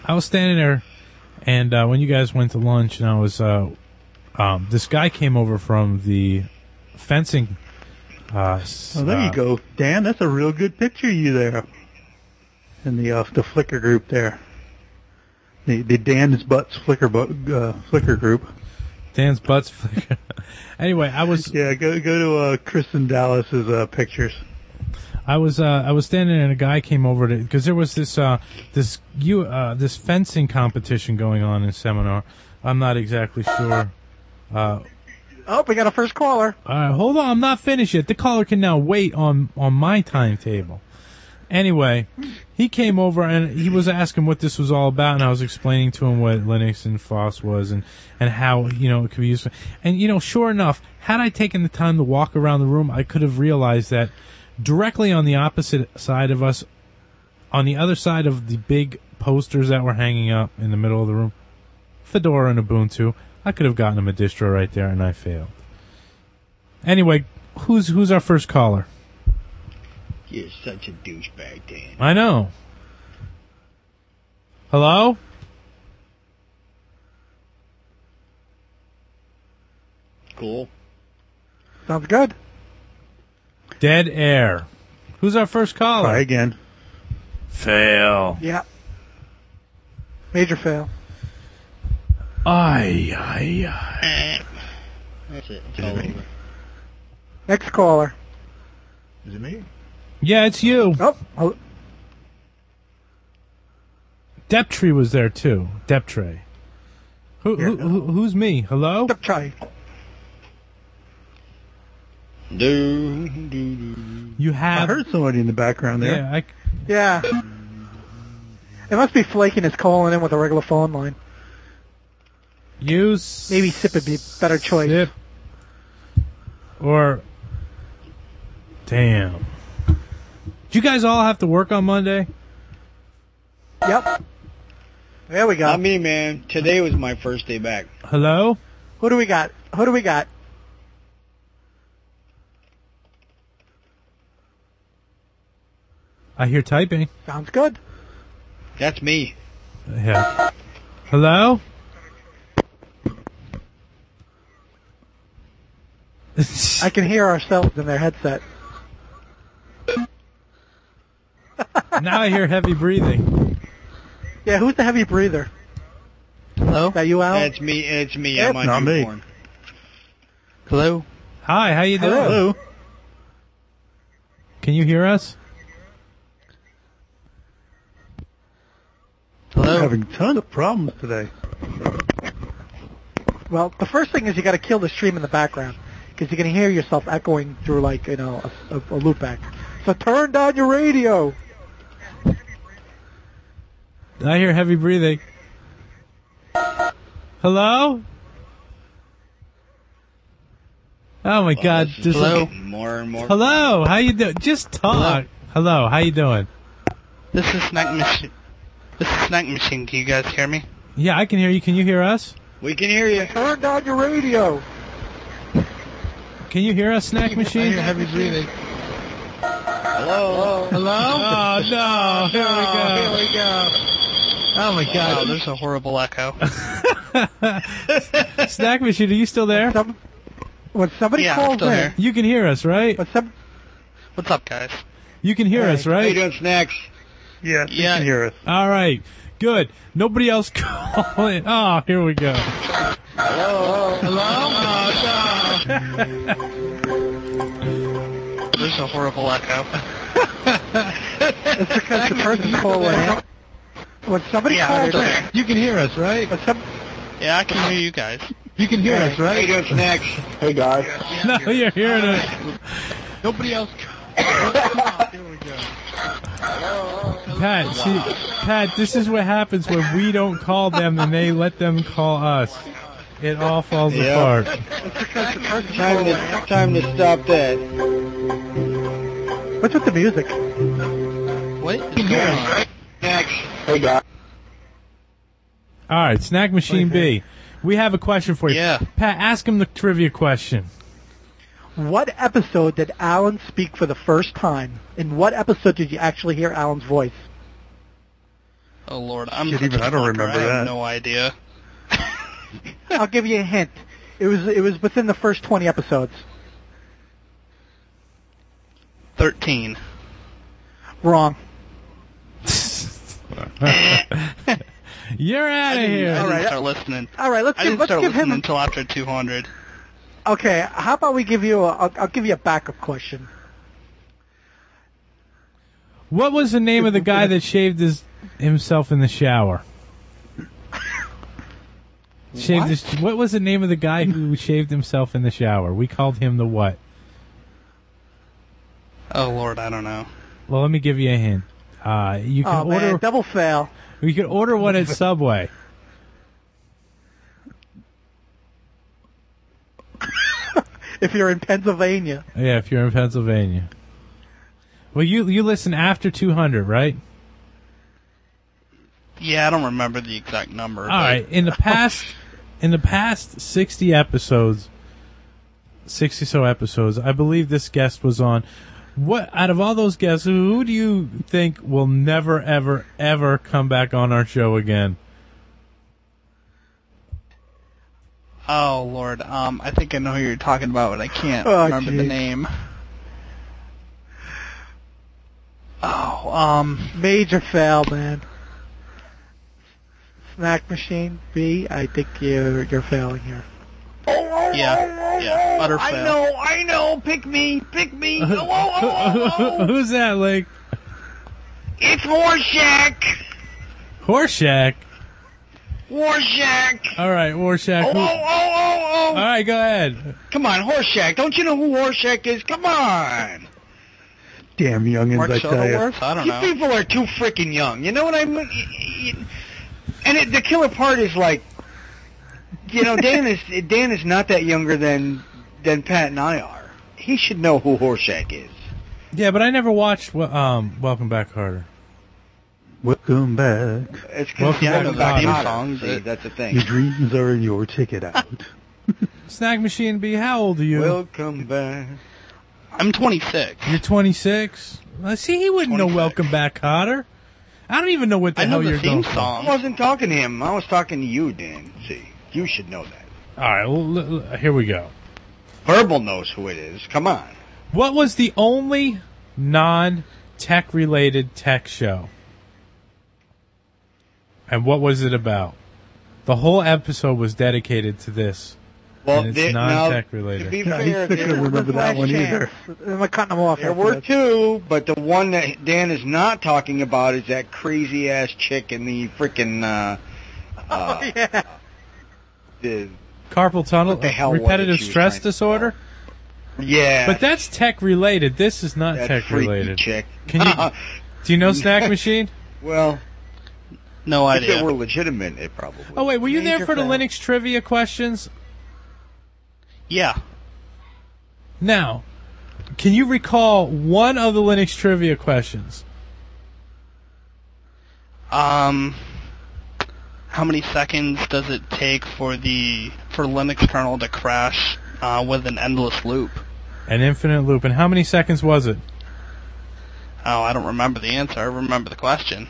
and when you guys went to lunch, and I was, this guy came over from the fencing. There you go, Dan. That's a real good picture of you there. In the Flickr group there. The Dan's Butts Flickr group. Dan's Butts Flickr. Anyway, I was. Yeah, go to Kristen Dallas's pictures. I was standing there and a guy came over because there was this fencing competition going on in Seminar. I'm not exactly sure. We got a first caller. Hold on, I'm not finished yet. The caller can now wait on my timetable. Anyway, he came over and he was asking what this was all about, and I was explaining to him what Linux and FOSS was and how, it could be used. And, sure enough, had I taken the time to walk around the room, I could have realized that directly on the opposite side of us, on the other side of the big posters that were hanging up in the middle of the room, Fedora and Ubuntu, I could have gotten him a distro right there, and I failed. Anyway, who's our first caller? You're such a douchebag, Dan. I know. Hello? Cool. Sounds good. Dead air. Who's our first caller? Try again. Fail. Yeah. Major fail. Aye. That's it. It's all over. Next caller. Is it me? Yeah, it's you. Oh. Deptree was there too. Deptree. Who's me? Hello? Deptree. You have. I heard somebody in the background there. Yeah. It must be Flaking is calling in with a regular phone line. Maybe SIP would be a better choice. SIP. Or. Damn. Do you guys all have to work on Monday? Yep. There we go. Not me, man. Today was my first day back. Hello? Who do we got? I hear typing. Sounds good. That's me. Yeah. Hello? I can hear ourselves in their headset. Now I hear heavy breathing. Yeah, who's the heavy breather? Hello? Is that you, Al? It's me. It's me. Yep. I'm on Not me. newborn. Hello? Hi, how you doing? Hello. Can you hear us? I'm Hello? having tons of problems today. Well, the first thing is you got to kill the stream in the background because you can hear yourself echoing through like a loopback. So turn down your radio. I hear heavy breathing. Hello? Oh my God! This is Just Hello? getting more and more. hello, how you doing? Just talk. Hello, how you doing? This is Snack Machine. This is Snack Machine. Do you guys hear me? Yeah, I can hear you. Can you hear us? We can hear you. Turn down your radio. Can you hear us, Snack I Machine? hear heavy breathing. Hello. Hello? Oh no! Here we go. Oh my god. Wow, there's a horrible echo. Snack Machine, are you still there? When somebody Yeah, I'm calls still in, here. You can hear us, right? What's up, guys? You can hear us, How you right? doing, Snacks? Yes, you Yeah. can hear us. All right. Good. Nobody else call in. Oh, here we go. Hello. There's a horrible echo. it's because the person calling in. When somebody Yeah, calls they're in, there. You can hear us, right? Yeah, I can hear you guys. You can hear us, How you doing, Snacks? Hey guys. No, you're hearing it. Nobody else. Pat, this is what happens when we don't call them and they let them call us. It all falls Yeah. apart. Time to stop that. what's with the music? What is going on? Snacks. Hey guys. All right, Snack Machine B. We have a question for you. Yeah. Pat, ask him the trivia question. What episode did Alan speak for the first time? In what episode did you actually hear Alan's voice? Oh lord, I'm Shit, such even a I don't fucker. remember I have that. no idea. I'll give you a hint. It was within the first 20 episodes. 13. Wrong. You're out of I didn't here. start listening. All right, let's I didn't give start him. listening until after 200. Okay, how about we give you I'll give you a backup question. What was the name of the guy that shaved himself in the shower? What was the name of the guy who shaved himself in the shower? We called him the what? Oh lord, I don't know. Well, let me give you a hint. You can order. Man, double fail. You can order one at Subway. If you're in Pennsylvania. Yeah, if you're in Pennsylvania. Well, you listen after 200, right? Yeah, I don't remember the exact number. All right. In the past 60 episodes, 60 so episodes, I believe this guest was on. What out of all those guests, who do you think will never, ever, ever come back on our show again? Oh lord, I think I know who you're talking about, but I can't Oh, remember the geez. name. Oh, Major fail, man. Snack Machine B, I think you're failing here. yeah, utter fail. I know. Pick me. Oh. Who's that, Link? It's Horseshack. Horseshack. Horseshack. All right, Horseshack. Oh. All right, go ahead. Come on, Horseshack. Don't you know who Horseshack is? Come on. Damn youngins, Mark I tell you. Shuttleworth? I don't You know. people are too freaking young. You know what I mean? And the killer part is like, Dan is not that younger than Pat and I are. He should know who Horseshack is. Yeah, but I never watched Welcome Back, Carter. Welcome back. It's Welcome because back, back Carter. song. See, that's the thing. Your dreams are your ticket out. Snack Machine B, how old are you? Welcome back. I'm 26. You're 26? See, he wouldn't know Welcome Back, Cotter. I don't even know what the hell you're going for. I wasn't talking to him. I was talking to you, Dan. See, you should know that. All right, well, here we go. Verbal knows who it is. Come on. What was the only non-tech-related tech show? And what was it about? The whole episode was dedicated to this. Well, and it's non-tech related. To be fair, I couldn't remember that one either. Am I cutting them off? There were two, but the one that Dan is not talking about is that crazy-ass chick in the frickin'... yeah. The carpal tunnel, what the hell repetitive stress disorder? Yeah. But that's tech-related. This is not that tech-related. Chick. Do you know Snack Machine? Well... No idea. If it were legitimate, it probably... Oh, wait, were you there for the Linux trivia questions? Yeah. Now, can you recall one of the Linux trivia questions? How many seconds does it take for Linux kernel to crash with an endless loop? An infinite loop. And how many seconds was it? Oh, I don't remember the answer. I remember the question.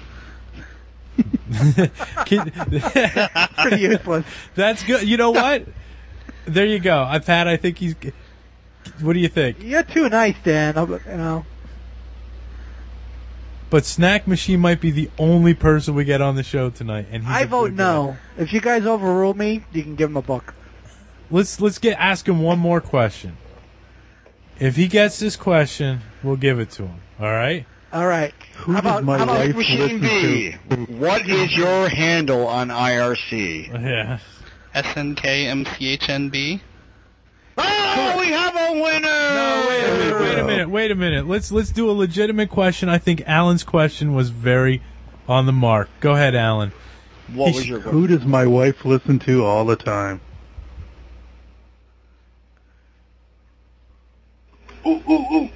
Pretty useless. That's good. You know what? There you go. Pat, I think he's... What do you think? You're too nice, Dan. You know. But Snack Machine might be the only person we get on the show tonight, and I vote no. If you guys overrule me, you can give him a book. Let's ask him one more question. If he gets this question, we'll give it to him. All right? All right. Who does my wife Machine B, what is your handle on IRC? Yeah. SNKMCHNB. Oh, we have a winner! No, wait a minute. Let's do a legitimate question. I think Alan's question was very on the mark. Go ahead, Alan. What was your question? Who does my wife listen to all the time? Ooh.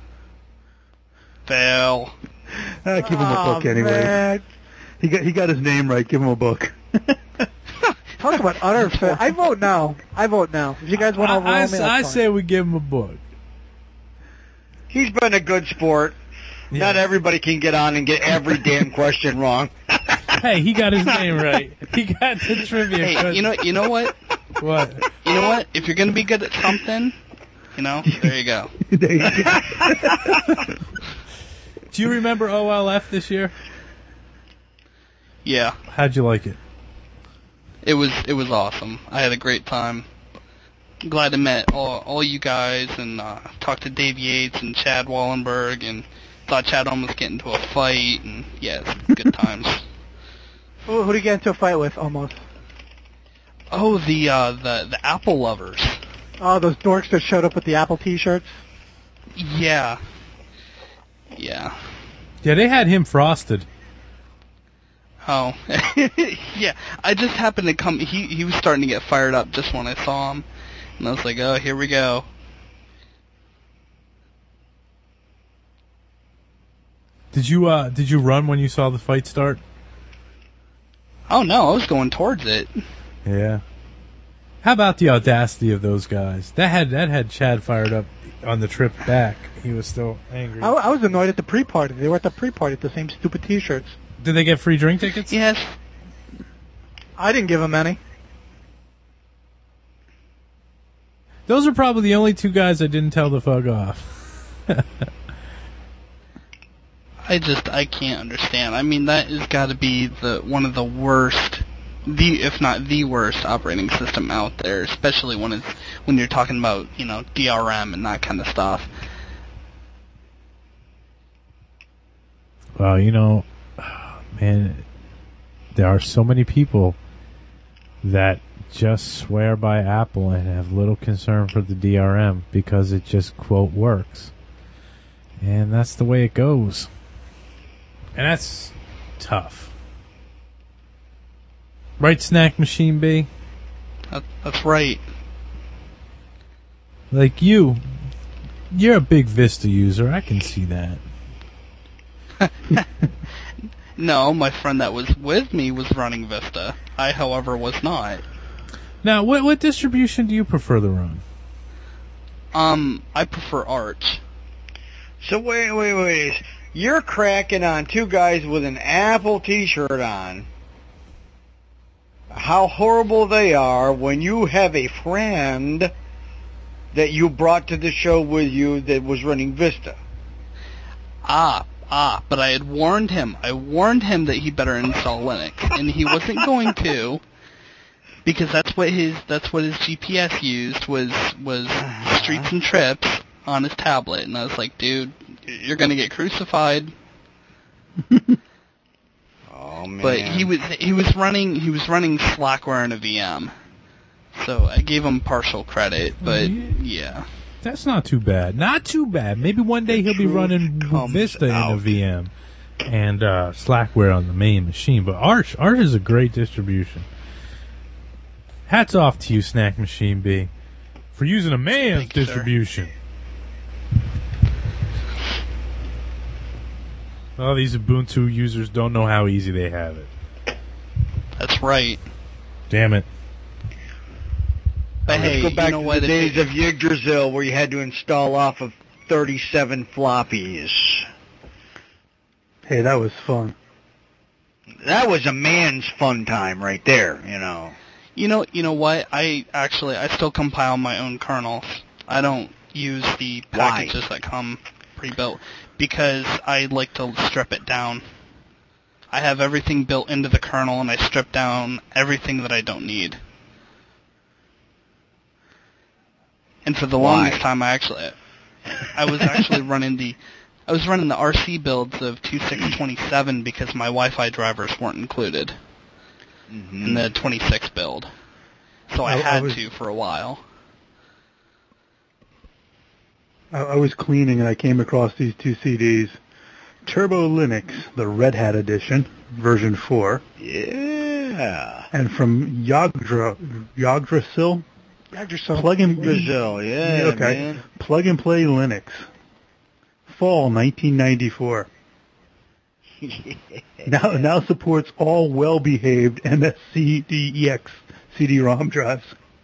Fail. Give him a book anyway. Man. He got his name right. Give him a book. Talk about utter fail. I vote no. If you guys want to overrule me, that's I fine. say we give him a book. He's been a good sport. Yeah. Not everybody can get on and get every damn question wrong. Hey, he got his name right. He got the trivia. Hey, you know what? What? You know what? If you're gonna be good at something, there you go. There you go. Do you remember OLF this year? Yeah. How'd you like it? It was awesome. I had a great time. Glad I met all you guys and talked to Dave Yates and Chad Wallenberg and thought Chad almost get into a fight and yeah, it's good times. Who did you get into a fight with almost? Oh, the Apple lovers. Oh, those dorks that showed up with the Apple T-shirts. Yeah. Yeah. Yeah, they had him frosted. Oh. Yeah, I just happened to come... He was starting to get fired up just when I saw him. And I was like, oh, here we go. Did you run when you saw the fight start? Oh, no, I was going towards it. Yeah. How about the audacity of those guys? That had Chad fired up on the trip back. He was still angry. I was annoyed at the pre-party. They were at the pre-party with the same stupid T-shirts. Did they get free drink tickets? Yes. I didn't give them any. Those are probably the only two guys I didn't tell to fuck off. I can't understand. I mean, that has got to be one of the worst, if not the worst operating system out there, especially when you're talking about, DRM and that kind of stuff. Well, man, there are so many people that just swear by Apple and have little concern for the DRM because it just, quote, works. And that's the way it goes. And that's tough. Right, Snack Machine B? That's right. Like you're a big Vista user. I can see that. No, my friend that was with me was running Vista. I, however, was not. Now, what distribution do you prefer to run? I prefer Arch. So wait. You're cracking on two guys with an Apple t-shirt on. How horrible they are when you have a friend that you brought to the show with you that was running Vista. But I had warned him. I warned him that he better install Linux, and he wasn't going to, because that's what his GPS used was Streets and Trips on his tablet, and I was like, dude, you're gonna get crucified. Oh man! But he was running Slackware in a VM, so I gave him partial credit. But yeah, that's not too bad. Not too bad. Maybe one day he'll be running Vista in a VM and Slackware on the main machine. But Arch is a great distribution. Hats off to you, Snack Machine B, for using a man's distribution. Oh, these Ubuntu users don't know how easy they have it. That's right. Damn it. But hey, let's go back you know to what? the days of Yggdrasil where you had to install off of 37 floppies. Hey, that was fun. That was a man's fun time right there, you know. You know what? I still compile my own kernels. I don't use the packages that come pre-built because I like to strip it down. I have everything built into the kernel, and I strip down everything that I don't need. And for the longest time, I was actually running the RC builds of 2627 because my Wi-Fi drivers weren't included in the 26 build. So I had to for a while. I was cleaning and I came across these two CDs. Turbo Linux, the Red Hat edition, version 4. Yeah. And from Yggdrasil. Plug and Brazil, yeah. Okay. Man. Plug and Play Linux. Fall 1994. Now supports all well-behaved MSCDEX CD-ROM drives.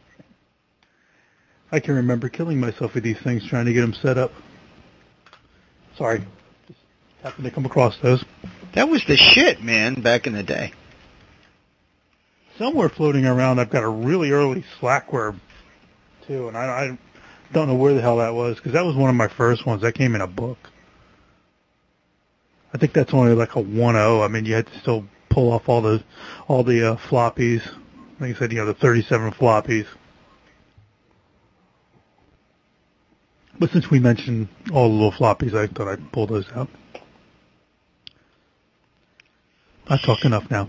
I can remember killing myself with these things trying to get them set up. Sorry. Just happened to come across those. That was the shit, man, back in the day. Somewhere floating around, I've got a really early Slackware, too, and I don't know where the hell that was, because that was one of my first ones. That came in a book. I think that's only like a 1.0. I mean, you had to still pull off all the floppies. Like I said, the 37 floppies. But since we mentioned all the little floppies, I thought I'd pull those out. I talk enough now.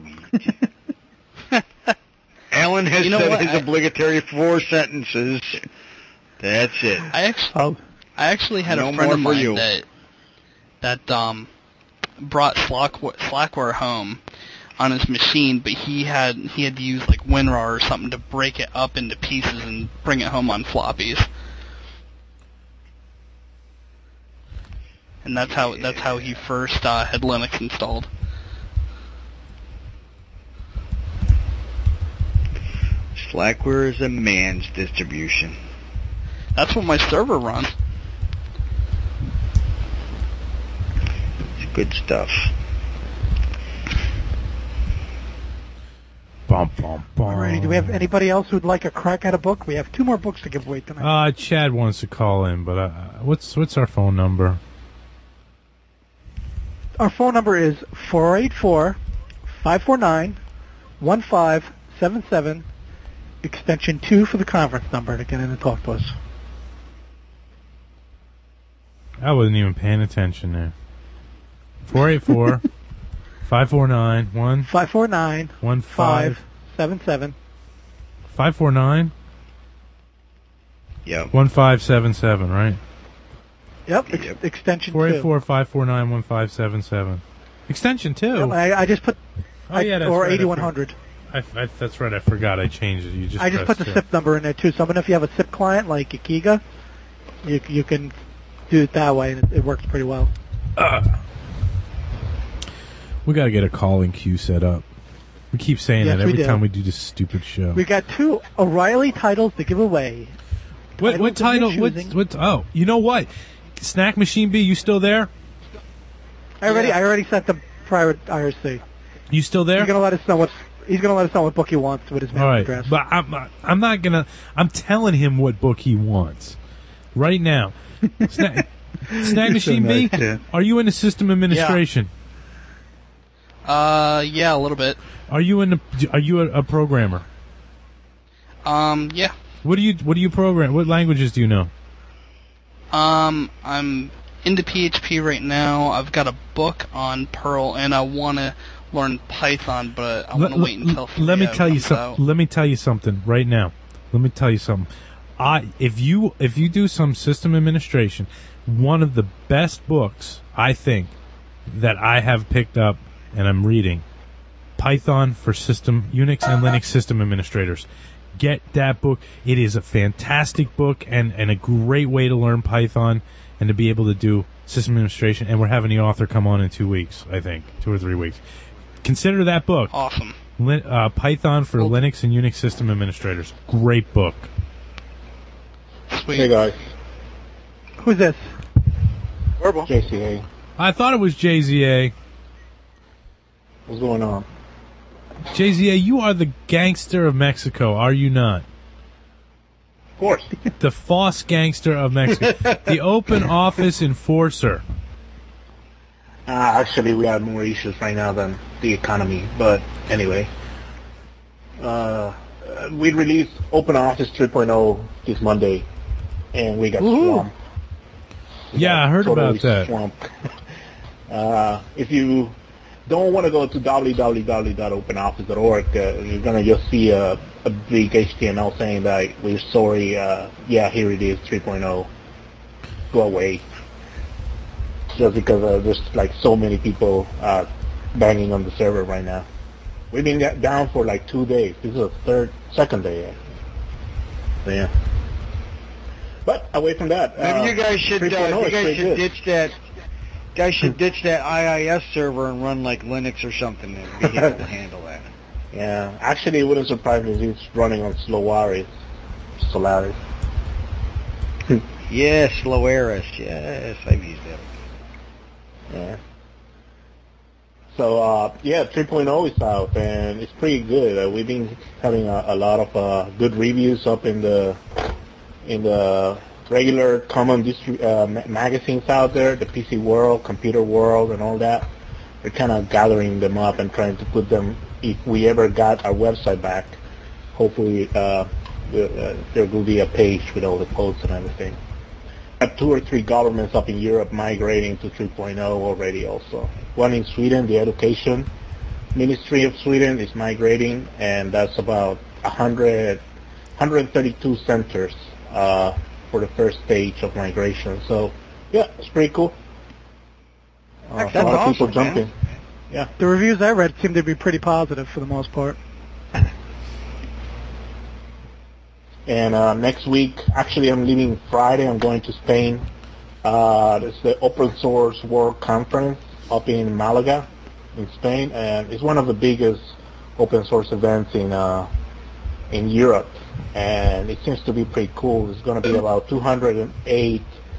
Alan has said his obligatory 4 sentences. That's it. I actually had a friend of mine that brought Slackware home on his machine, but he had to use like WinRAR or something to break it up into pieces and bring it home on floppies. And that's how he first had Linux installed. Slackware is a man's distribution. That's what my server runs. It's good stuff. Bum, bum, bum. Alrighty, do we have anybody else who'd like a crack at a book? We have 2 more books to give away tonight. Chad wants to call in, but what's our phone number? Our phone number is 484-549-1577, extension 2 for the conference number to get in and talk to us. I wasn't even paying attention there. 484 549 1577. 549? Yep. 1577, right? Yep, extension 2. 484 549 1577. Extension 2? Yep, I just put... that's or right, 8100. That's right, I forgot I changed it. I just put the SIP number in there, too. So if you have a SIP client like Akiga, you can do it that way, and it works pretty well. We got to get a calling queue set up. We keep saying that every time we do this stupid show. We got 2 O'Reilly titles to give away. What title? Oh, you know what? Snack Machine B, you still there? I already sent the private IRC. You still there? He's gonna let us know what book he wants with his mailing All right, address. but I'm not gonna. I'm telling him what book he wants right now. Snack Machine B, are you into system administration? Yeah, a little bit. Are you a programmer? Yeah. What do you program? What languages do you know? I'm into PHP right now. I've got a book on Perl, and I want to learn Python, but I want to wait until. Let me tell you something right now. Let me tell you something. If you do some system administration, one of the best books I think that I have picked up and I'm reading, Python for Unix and Linux system administrators. Get that book. It is a fantastic book and a great way to learn Python and to be able to do system administration. And we're having the author come on in 2 weeks, I think, 2 or 3 weeks. Consider that book. Awesome. Python for Linux and Unix system administrators. Great book. Sweet. Hey guys. Who's this? Verbal. JCA. I thought it was JZA. What's going on? JZA, you are the gangster of Mexico, are you not? Of course. The FOSS gangster of Mexico. The open office enforcer. Actually, we have more issues right now than the economy. But anyway, we released OpenOffice 3.0 this Monday, and we got swamped. Yeah, I heard about that. Swamped. If you don't want to go to www.openoffice.org, you're going to just see a big HTML saying that we're sorry, yeah, here it is, 3.0. Go away. Just because there's like so many people banging on the server right now. We've been down for like 2 days. This is the second day. So, yeah. But away from that, maybe you guys should ditch that. Guys should ditch that IIS server and run like Linux or something and be able to handle that. Yeah, actually, it wouldn't surprise me if it's running on Solaris. Yes, Solaris. Yes, I've used that. Yeah. So, 3.0 is out, and it's pretty good. We've been having a lot of good reviews up in the regular common magazines out there, the PC World, Computer World, and all that. We're kind of gathering them up and trying to put them, if we ever got our website back, hopefully there will be a page with all the posts and everything. 2 or 3 governments up in Europe migrating to 3.0 already also. One in Sweden, the Education Ministry of Sweden is migrating, and that's about 132 centers for the first stage of migration. So, yeah, it's pretty cool. A lot of people jumping. Yeah. The reviews I read seem to be pretty positive for the most part. And next week, actually I'm leaving Friday, I'm going to Spain. It's the Open Source World Conference up in Malaga in Spain, and it's one of the biggest open source events in Europe, and it seems to be pretty cool. It's going to be about 280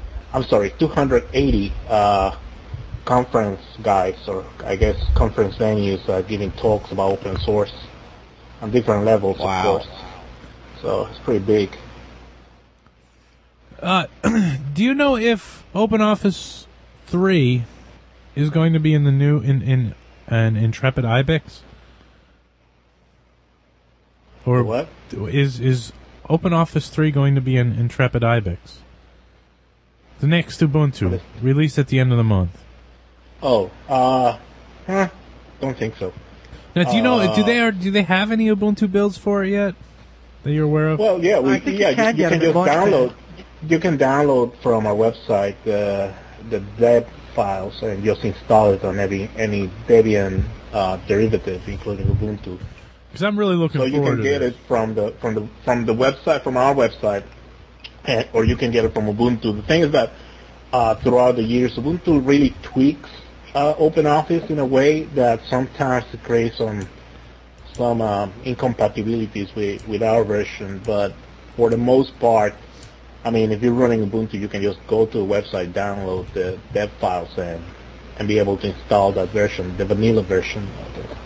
conference guys, or I guess conference venues giving talks about open source on different levels, of course. So it's pretty big. Do you know if OpenOffice 3 is going to be in the new in Intrepid IBEX? Or what? Is OpenOffice 3 going to be in Intrepid IBEX? The next Ubuntu, released at the end of the month. Don't think so. Now, do you know? Do they have any Ubuntu builds for it yet that you're aware of? Well, yeah, you can just download. You can download from our website the zip files and just install it on any Debian derivative, including Ubuntu. Because I'm really looking forward to it. So you can get it from the website, from our website, or you can get it from Ubuntu. The thing is that throughout the years, Ubuntu really tweaks OpenOffice in a way that sometimes it creates some incompatibilities with our version, but for the most part, I mean, if you're running Ubuntu, you can just go to the website, download the dev files, and be able to install that version, the vanilla version of it.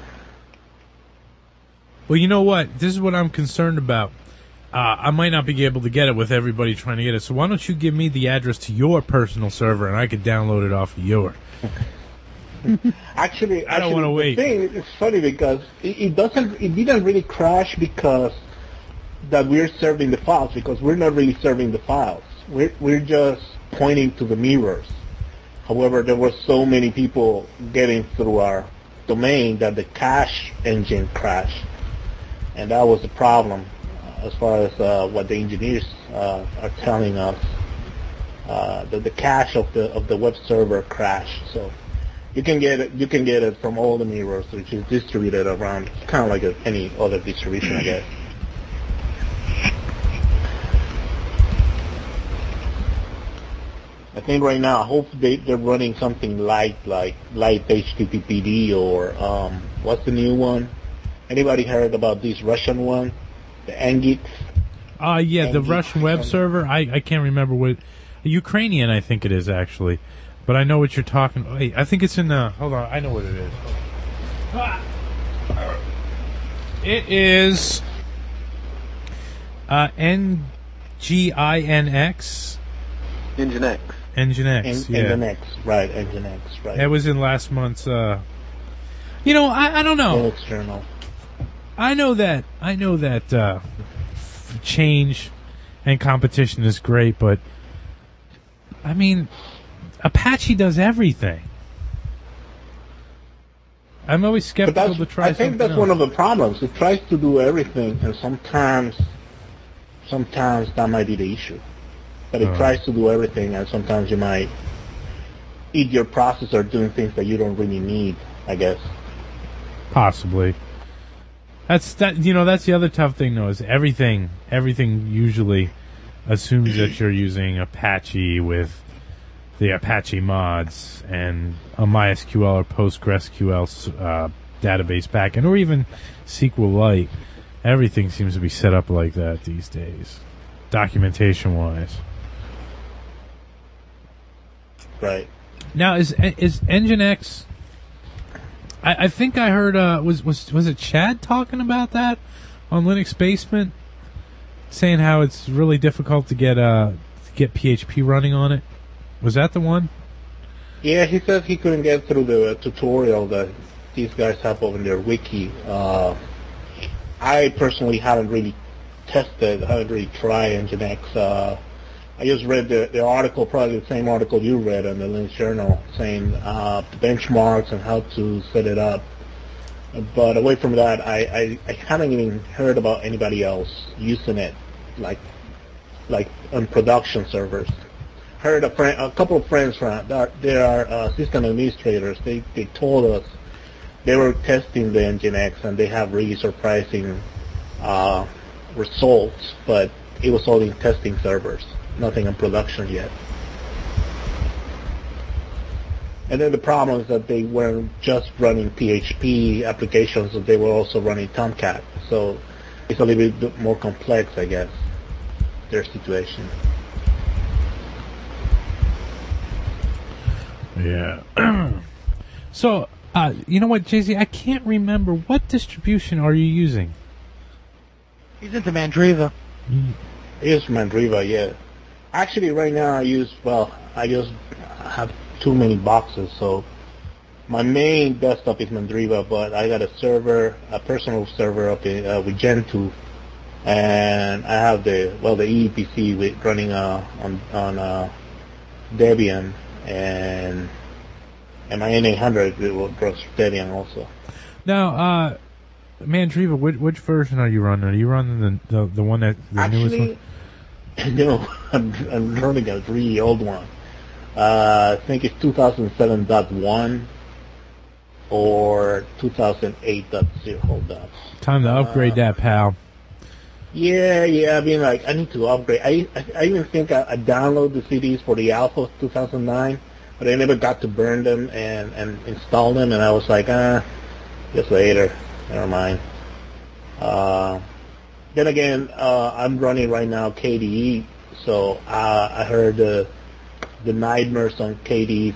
Well, you know what? This is what I'm concerned about. I might not be able to get it with everybody trying to get it, so why don't you give me the address to your personal server, and I could download it off of yours. Actually, I don't want to wait. It's funny because it didn't really crash because that we're serving the files, because we're not really serving the files. We're just pointing to the mirrors. However, there were so many people getting through our domain that the cache engine crashed, and that was the problem as far as what the engineers are telling us. That the cache of the web server crashed. So you can get it from all the mirrors, which is distributed around, kind of like any other distribution, I guess. I think right now, I hope they're running something like light HTTPD or what's the new one? Anybody heard about this Russian one, the Nginx? Yeah, the Russian web server. I can't remember what. Ukrainian, I think it is actually, but I know what you're talking. Wait, I think it's in the. Hold on, I know what it is. It is Nginx. Nginx. Nginx, yeah. Nginx, right, Nginx, right. It was in last month's, I don't know. External. I know that change and competition is great, but, I mean, Apache does everything. I'm always skeptical to try something I think that's else. one of the problems. It tries to do everything, and sometimes that might be the issue. But it tries to do everything, and sometimes you might eat your processor doing things that you don't really need, I guess. Possibly. That's the other tough thing, though, is everything usually assumes that you're using Apache with the Apache mods and a MySQL or PostgreSQL database backend, or even SQLite. Everything seems to be set up like that these days, documentation-wise. Right. Now, is Nginx? I think I heard was it Chad talking about that on Linux Basement, saying how it's really difficult to get PHP running on it. Was that the one? Yeah, he said he couldn't get through the tutorial that these guys have over their wiki. I personally haven't really tested, haven't really tried Nginx. I just read the article, probably the same article you read on the Linux Journal, saying the benchmarks and how to set it up. But away from that, I haven't even heard about anybody else using it, like on production servers. Heard a couple of friends from they are system administrators. They told us they were testing the Nginx and they have really surprising results, but it was all in testing servers. Nothing in production yet. And then the problem is that they weren't just running PHP applications, but they were also running Tomcat. So it's a little bit more complex, I guess, their situation. Yeah. So, you know what, Jay-Z? I can't remember. What distribution are you using? He's into Mandriva. I use Mandriva, yeah. Actually, right now I just have too many boxes, so my main desktop is Mandriva, but I got a personal server up with Gentoo, and I have the EEPC running on Debian, and my N800 will run Debian also. Now, Mandriva, which version are you running? Are you running the one that the newest one? No, I'm running a really old one. I think it's 2007.1 or 2008.0. Hold up. Time to upgrade that, pal. Yeah. I mean, I need to upgrade. I even think I downloaded the CDs for the Alpha of 2009, but I never got to burn them and install them, and I was like, just later. Never mind. Then again, I'm running right now KDE So I heard the Nightmares on KDE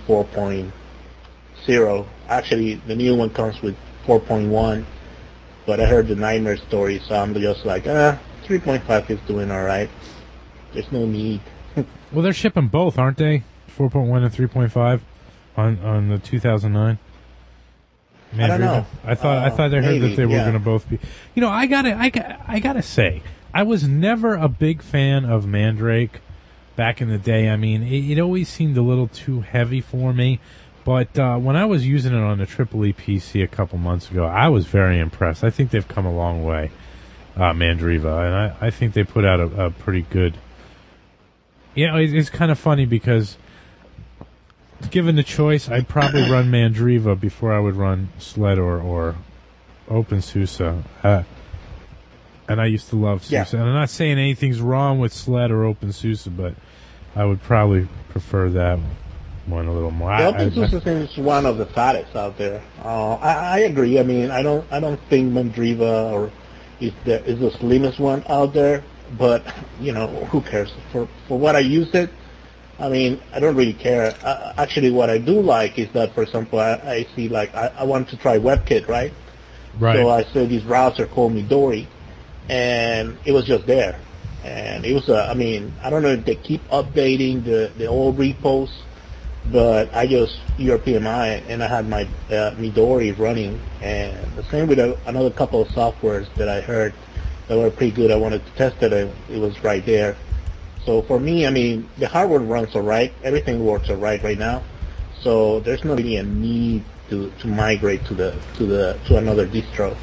4.0. Actually, the new one comes with 4.1, but I heard the Nightmare story, so I'm just like, 3.5 is doing all right. There's no need. Well, they're shipping both, aren't they? 4.1 and 3.5 on the 2009. I don't know. I thought I heard maybe, that they were yeah. going to both be. You know, I gotta say, I was never a big fan of Mandrake back in the day. I mean, it always seemed a little too heavy for me. But when I was using it on the EEE PC a couple months ago, I was very impressed. I think they've come a long way, Mandriva, and I think they put out a pretty good. Yeah, it's kind of funny because, given the choice, I'd probably run Mandriva before I would run Sled or OpenSUSE. And I used to love SUSE. Yeah. And I'm not saying anything's wrong with Sled or OpenSUSE, but I would probably prefer that one a little more. The OpenSUSE is one of the fattest out there. I agree. I mean, I don't think Mandriva is the slimmest one out there. But you know, who cares? For what I use it, I mean, I don't really care. Actually, what I do like is that, for example, I see like I want to try WebKit, right? Right. So I saw this browser called Midori, and it was just there, and it was I mean, I don't know if they keep updating the old repos, but I just ERPMI and I had my Midori running, and the same with another couple of softwares that I heard that were pretty good. I wanted to test it, and it was right there. So for me, I mean, the hardware runs all right. Everything works all right now. So there's not really a need to migrate to another distro.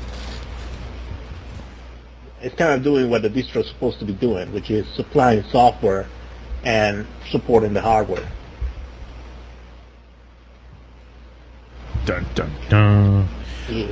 It's kind of doing what the distro is supposed to be doing, which is supplying software and supporting the hardware. Dun dun dun. Yeah.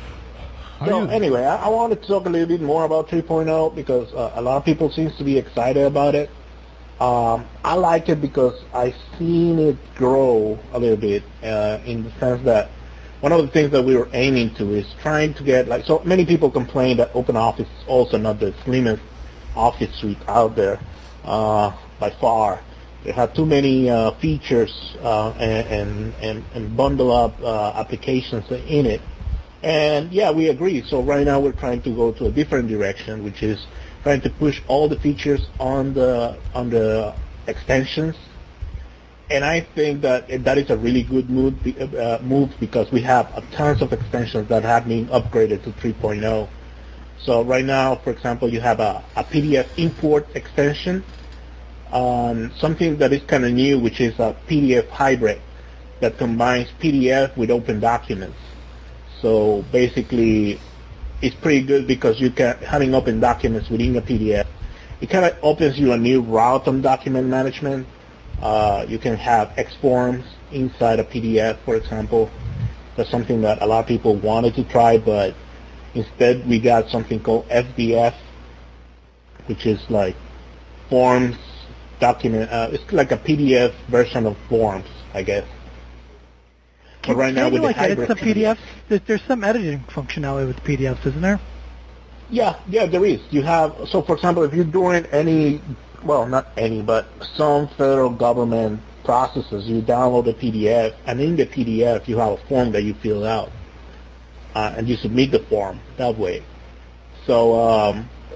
So anyway, I wanted to talk a little bit more about 3.0 because a lot of people seems to be excited about it. I like it because I've seen it grow a little bit in the sense that one of the things that we were aiming to is trying to get, like, so many people complain that OpenOffice is also not the slimmest Office suite out there by far. They have too many features and bundle up applications in it. And yeah, we agree. So right now we're trying to go to a different direction, which is trying to push all the features on the extensions. And I think that is a really good move because we have tons of extensions that have been upgraded to 3.0. So right now, for example, you have a PDF import extension, something that is kind of new, which is a PDF hybrid that combines PDF with open documents. So basically, it's pretty good because you can having open documents within a PDF. It kind of opens you a new route on document management. You can have Xforms inside a PDF, for example. That's something that a lot of people wanted to try, but instead we got something called FDF, which is like Forms document. It's like a PDF version of Forms, I guess. But right now with the hybrid edit the PDFs? There's some editing functionality with PDFs, isn't there? Yeah, there is. You have, so for example, if you're doing any, well, not any, but some federal government processes, you download a PDF, and in the PDF you have a form that you fill out, and you submit the form that way. So,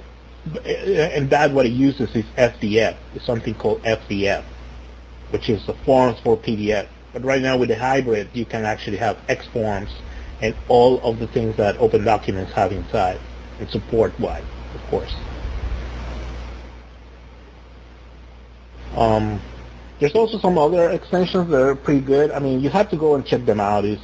and that what it uses is FDF. It's something called FDF, which is the forms for PDF. But right now with the hybrid, you can actually have Xforms and all of the things that Open Documents have inside, and support-wise, of course. There's also some other extensions that are pretty good. I mean, you have to go and check them out. It's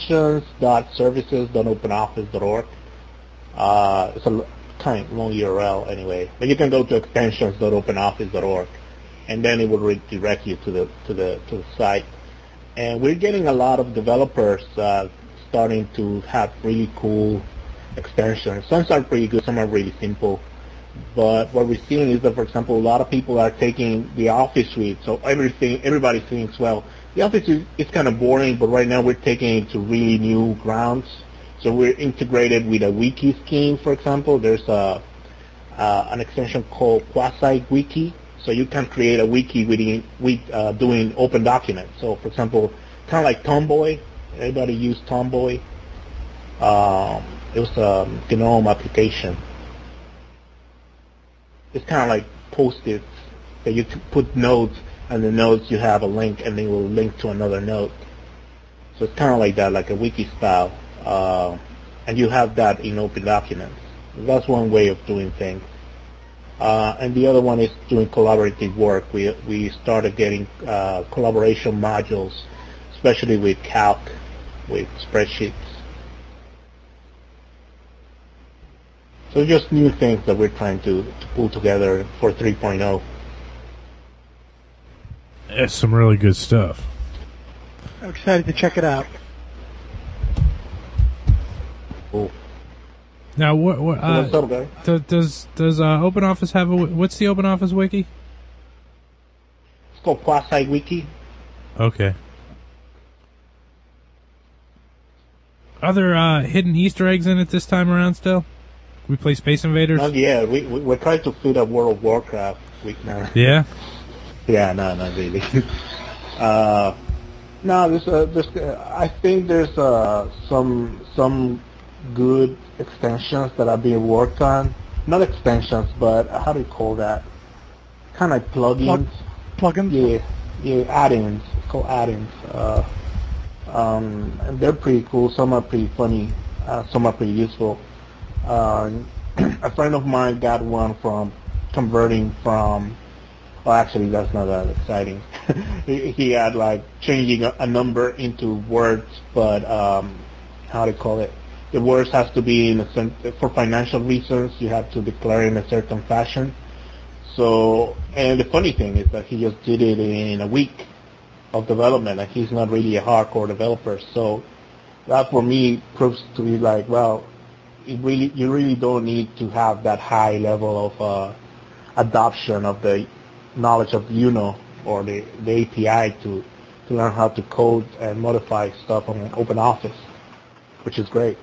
extensions.services.openoffice.org. It's a kind of long URL anyway, but you can go to extensions.openoffice.org, and then it will redirect you to the site. And we're getting a lot of developers starting to have really cool extensions. Some are pretty good, some are really simple. But what we're seeing is that, for example, a lot of people are taking the Office suite. So everybody thinks, well, the Office is kind of boring, but right now we're taking it to really new grounds. So we're integrated with a wiki scheme, for example. There's an extension called Quasi-Wiki. So you can create a wiki doing open documents. So, for example, kind of like Tomboy. Everybody used Tomboy. It was a GNOME application. It's kind of like Post-its that you put nodes, and the nodes you have a link, and they will link to another node. So it's kind of like that, like a wiki style. And you have that in open documents. That's one way of doing things. And the other one is doing collaborative work. We started getting collaboration modules, especially with Calc, with spreadsheets. So just new things that we're trying to pull together for 3.0. That's some really good stuff. I'm excited to check it out. Cool. Now, what what's up, guys? does OpenOffice have what's the OpenOffice wiki? It's called Quasi Wiki. Okay. Are there hidden Easter eggs in it this time around still? We play Space Invaders? Not yet. We're trying to fit a World of Warcraft week now. Yeah? Yeah, no, not really. No, I think there's some good extensions that are being worked on. Not extensions, but how do you call that? Kind of like plugins. Plugins? Yeah, add-ins. It's called add-ins. And they're pretty cool. Some are pretty funny. Some are pretty useful. A friend of mine got one from converting from. Well, actually, that's not that exciting. He had like changing a number into words, but how do you call it? The words has to be for financial reasons. You have to declare in a certain fashion. So, and the funny thing is that he just did it in a week of development, and he's not really a hardcore developer. So that for me proves to be like, well, you really don't need to have that high level of adoption of the knowledge of UNO or the API to learn how to code and modify stuff on OpenOffice, which is great.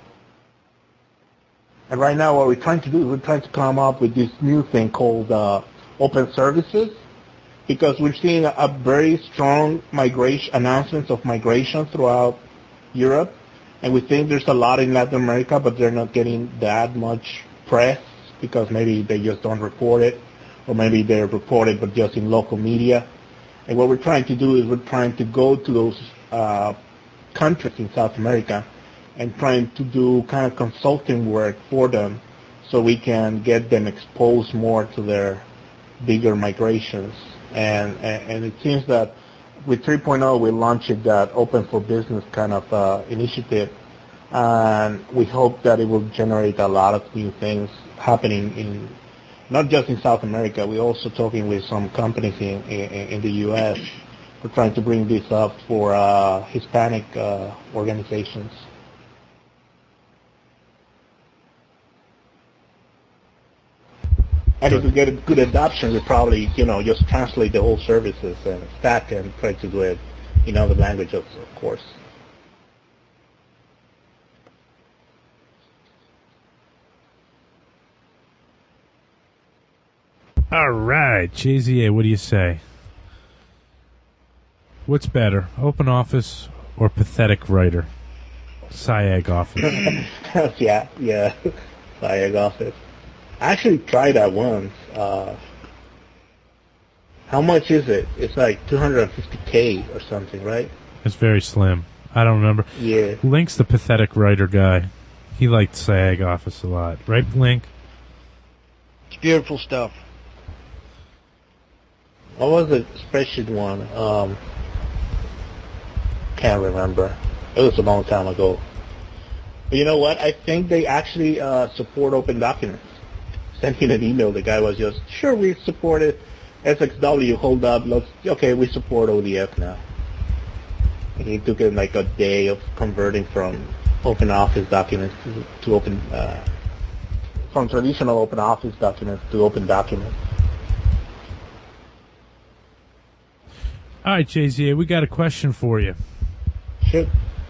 And right now what we're trying to do is we're trying to come up with this new thing called Open Services, because we're seeing a very strong announcements of migration throughout Europe, and we think there's a lot in Latin America, but they're not getting that much press because maybe they just don't report it, or maybe they're reported but just in local media. And what we're trying to do is we're trying to go to those countries in South America and trying to do kind of consulting work for them so we can get them exposed more to their bigger migrations. And it seems that with 3.0 we launched that Open for Business kind of initiative, and we hope that it will generate a lot of new things happening in not just in South America. We're also talking with some companies in the U.S. We're trying to bring this up for Hispanic organizations. And if we get a good adoption, we probably, just translate the whole services and stack and try to do it in other languages, of course. All right, JZA, what do you say? What's better, OpenOffice or Pathetic Writer? SIAG Office. yeah, SIAG Office. I actually tried that once. How much is it? It's like $250K or something, right? It's very slim. I don't remember. Yeah. Link's the Pathetic Writer guy. He liked SIAG Office a lot. Right, Link? It's beautiful stuff. What was the spreadsheet one? Can't remember. It was a long time ago. But you know what? I think they actually support open documents. Sent me an email. The guy was just, sure, we support it. SXW, hold up. Okay, we support ODF now. And he took it like a day of converting from OpenOffice documents to open, from traditional OpenOffice documents to open documents. All right, JZA, we got a question for you. Sure.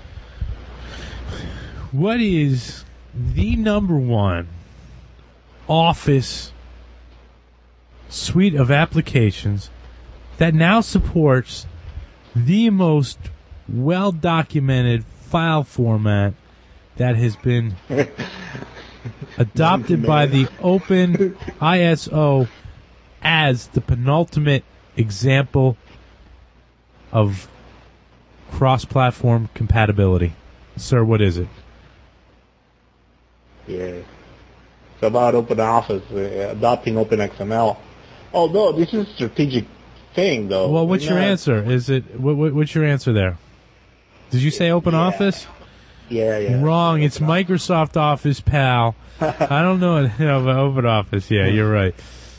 What is the number one Office suite of applications that now supports the most well-documented file format that has been adopted by the Open ISO as the penultimate example of cross-platform compatibility. Sir, what is it? Yeah. It's about OpenOffice, adopting OpenXML. Although this is a strategic thing, though. Well, what's your answer? Is it what's your answer there? Did you say OpenOffice? Yeah. Wrong. It's Microsoft Office, pal. I don't know about OpenOffice. Yeah, you're right.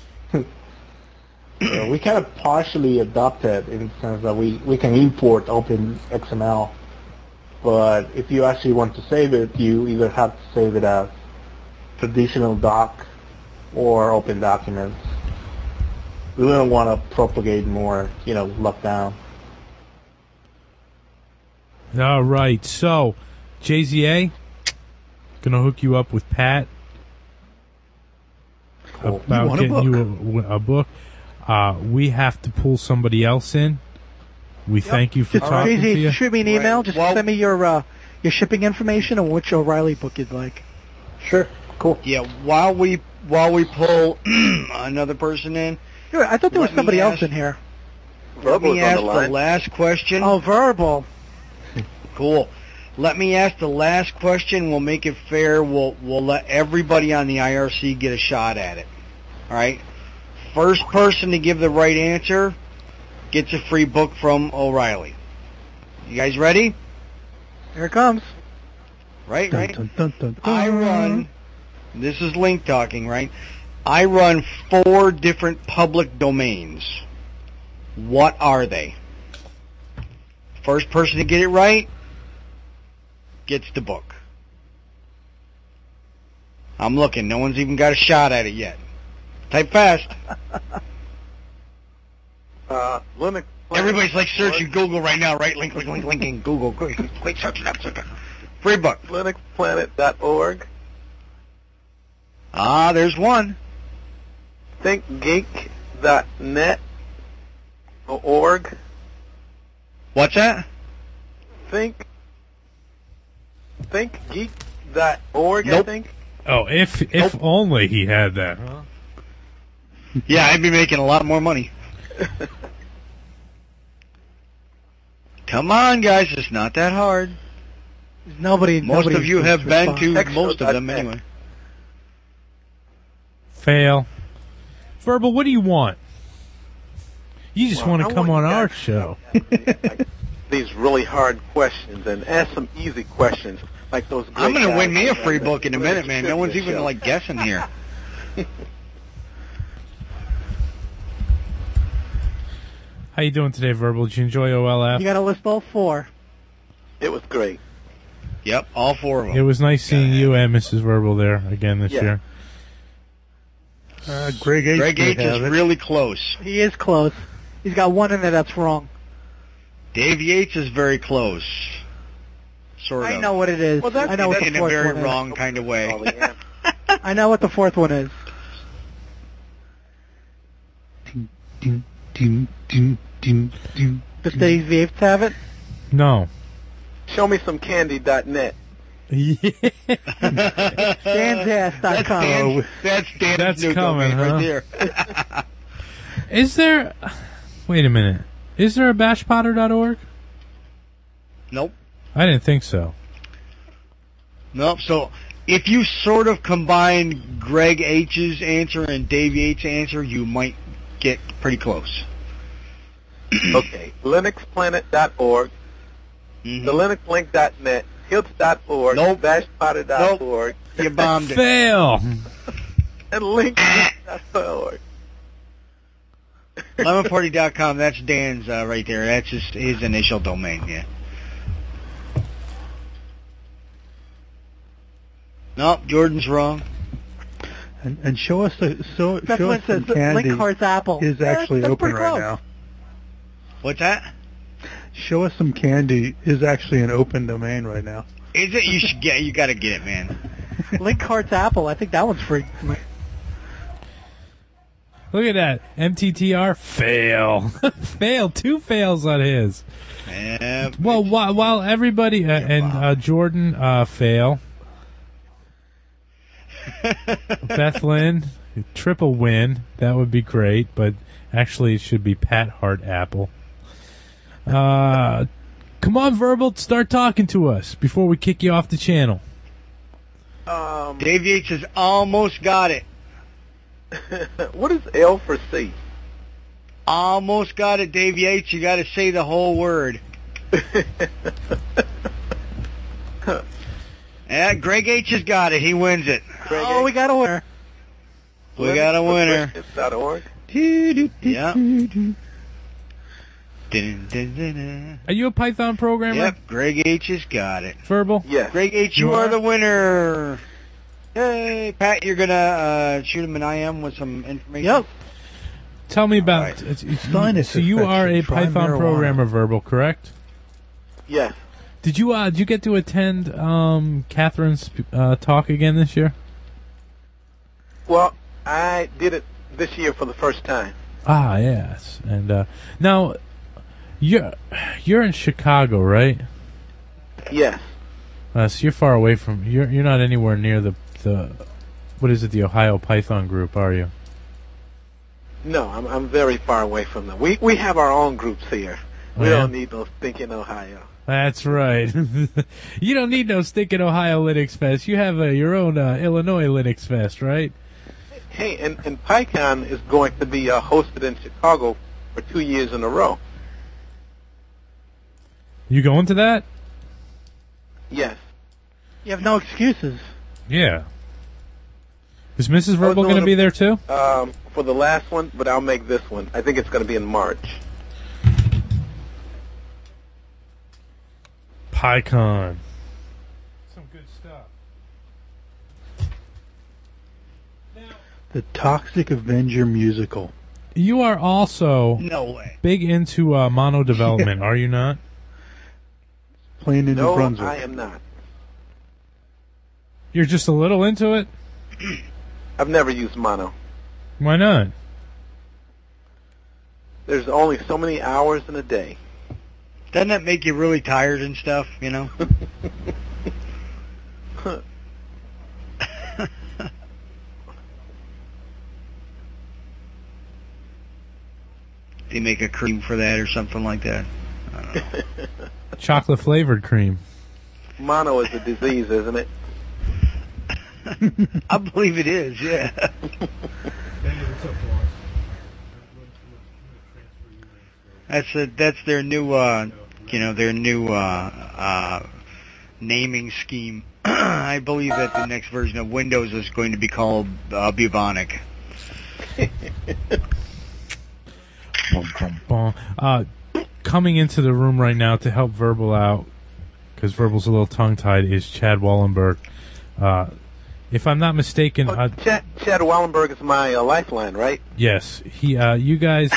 We kind of partially adopted in the sense that we can import OpenXML, but if you actually want to save it, you either have to save it as traditional doc or Open Documents. We don't want to propagate more, lockdown. All right. So, JZA, gonna hook you up with Pat about getting you a book. We have to pull somebody else in. We thank you for talking to you. Shoot me an email. Just send me your shipping information and which O'Reilly book you'd like. Sure. Cool. Yeah. While we pull another person in. I thought there was somebody else in here. Let me ask the last question. Oh, Verbal. Cool. Let me ask the last question. We'll make it fair. We'll let everybody on the IRC get a shot at it. All right. First person to give the right answer gets a free book from O'Reilly. You guys ready? Here it comes. Right. Dun, dun, dun, dun. I run. This is Link talking, right? I run 4 different public domains. What are they? First person to get it right gets the book. I'm looking. No one's even got a shot at it yet. Type fast. Linux. Everybody's like searching Google right now, right? Linking Google. Quick, search it up. Free book. LinuxPlanet.org. There's one. ThinkGeek.net. Org. What's that? ThinkGeek.org, Nope. I think. Oh, if only he had that, huh? Yeah, I'd be making a lot more money. Come on, guys, it's not that hard. Most of you have been to most of them anyway. Fail. Verbal, what do you want? You just want to come on our show. These really hard questions and ask some easy questions like those. I'm going to win me a free book in a minute, man. No one's even like guessing here. How you doing today, Verbal? Did you enjoy OLF? You got to list all 4. It was great. Yep, all 4 of them. It was nice seeing you and Mrs. Verbal there again this year. Greg H. is really close. He is close. He's got one in there that's wrong. Dave Yates is very close. Sort of. I know what it is. Well, that's I know what the in a fourth very one wrong kind of way. I know what the 4th one is. Does Dave Yates have it? No. Show me some candy.net. Dansass.com. That's new coming, domain huh? right there. Is there... Wait a minute. Is there a bashpotter.org? Nope. I didn't think so. Nope. So if you sort of combine Greg H's answer and Dave Yates' answer, you might get pretty close. Okay. LinuxPlanet.org. Mm-hmm. The LinuxLink.net. Hilts.org. Nope. Bashpotter.org. You bombed it. Fail. And Link.org. LemonParty.com, that's Dan's right there. That's just his initial domain, yeah. Nope, Jordan's wrong. And show us That's show what us it says. some candy Linkhart's Apple. is actually That's open pretty right close. now. What's that? Show us some candy is actually an open domain right now. Is it? You should get. You got to get it, man. Linkhart's Apple. I think that one's free. Look at that. MTTR, fail. Fail. 2 fails on his. Yeah, well, while everybody, and Jordan, fail. Beth Lynn, triple win. That would be great, but actually it should be Pat Hart Apple. Come on, Verbal, start talking to us before we kick you off the channel. Dave Yates has almost got it. What is L for C? Almost got it, Dave Yates. You got to say the whole word. Yeah, Greg H has got it. He wins it. We got a winner. We got a winner. .org. Yeah. Are you a Python programmer? Yep, Greg H has got it. Verbal? Yes. Greg H, you are the winner. Hey, Pat, you're going to shoot him an IM with some information? Yep. Tell me about... Sinus so you are a infection. Try Python marijuana. programmer, Verbal, correct? Yes. Did you get to attend Catherine's talk again this year? Well, I did it this year for the first time. Ah, yes. And now, you're in Chicago, right? Yes. So you're far away from... You're not anywhere near the what is it, the Ohio Python group, are you? No, I'm very far away from them. We have our own groups here. We don't need those thinking Ohio. That's right. You don't need no stinking Ohio Linux Fest. You have your own Illinois Linux Fest, right? Hey, and PyCon is going to be hosted in Chicago for 2 years in a row. You going to that? Yes. You have no excuses. Yeah. Is Mrs. Verbal going to be there too? For the last one, but I'll make this one. I think it's going to be in March. PyCon. Some good stuff. The Toxic Avenger musical. You are also No way. big into mono development, are you not? Playing in New No, Brunswick. I am not. You're just a little into it? I've never used mono. Why not? There's only so many hours in a day. Doesn't that make you really tired and stuff, you know? They make a cream for that or something like that. I don't know. Chocolate flavored cream. Mono is a disease, isn't it? I believe it is, yeah. That's their new their new naming scheme. I believe that the next version of Windows is going to be called Bubonic. Coming into the room right now to help Verbal out, because Verbal's a little tongue-tied, is Chad Wallenberg. If I'm not mistaken... Chad Wallenberg is my lifeline, right? Yes. You guys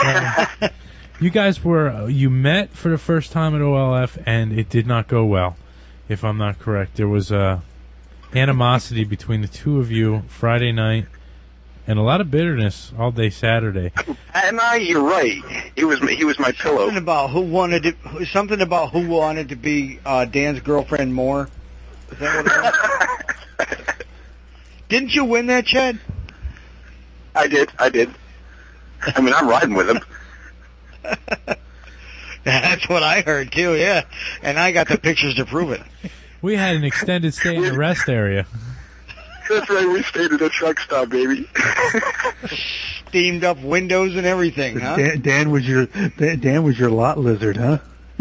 you met for the first time at OLF, and it did not go well, if I'm not correct. There was animosity between the two of you Friday night, and a lot of bitterness all day Saturday. And you're right. He was my pillow. Something about who wanted to be Dan's girlfriend more. Is that what it was? Didn't you win that, Chad? I did. I mean, I'm riding with him. That's what I heard too, yeah. And I got the pictures to prove it. We had an extended stay in the rest area. That's right, we stayed at a truck stop, baby. Steamed up windows and everything, huh? Dan was your lot lizard, huh?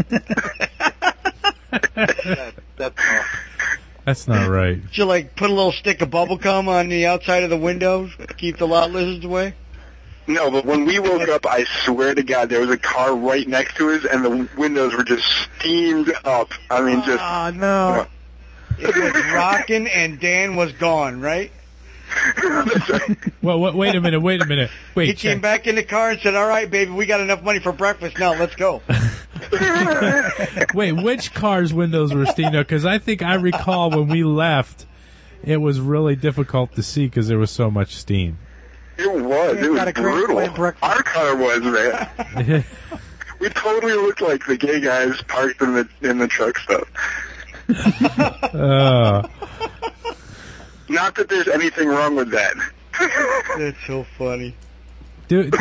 That's all. That's not right. Did you put a little stick of bubble gum on the outside of the windows to keep the lot lizards away? No, but when we woke up, I swear to God, there was a car right next to us, and the windows were just steamed up. I mean, just... Oh, no. It was rocking, and Dan was gone, right? Well, wait a minute. Wait, he came back in the car and said, "All right, baby, we got enough money for breakfast now. Let's go." Wait, which car's windows were steamed up? Because I think I recall when we left, it was really difficult to see because there was so much steam. It was. It was got a great brutal. plain breakfast. Our car was, man. We totally looked like the gay guys parked in the truck stop. Not that there's anything wrong with that. That's so funny. Dude.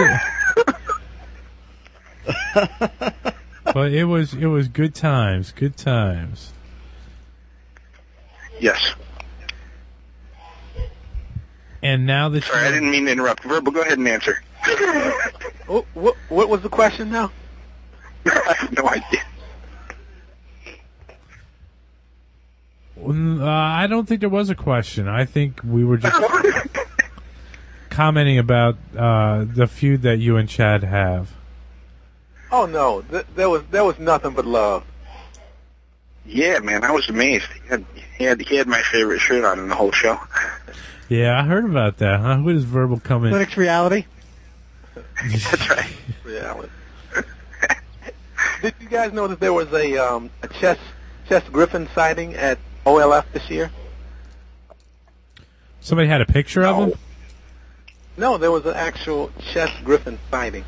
But it was good times. Good times. Yes. And now that Sorry, I didn't mean to interrupt. Verbal, go ahead and answer. What was the question now? I have no idea. I don't think there was a question. I think we were just commenting about the feud that you and Chad have. Oh no, there was nothing but love. Yeah, man, I was amazed. He had my favorite shirt on in the whole show. Yeah, I heard about that. Huh? Who does Verbal come in? Linux Reality. That's right. Reality. Did you guys know that there was a Chess Griffin sighting at OLF this year? Somebody had a picture of him? No, there was an actual Chess Griffin sighting.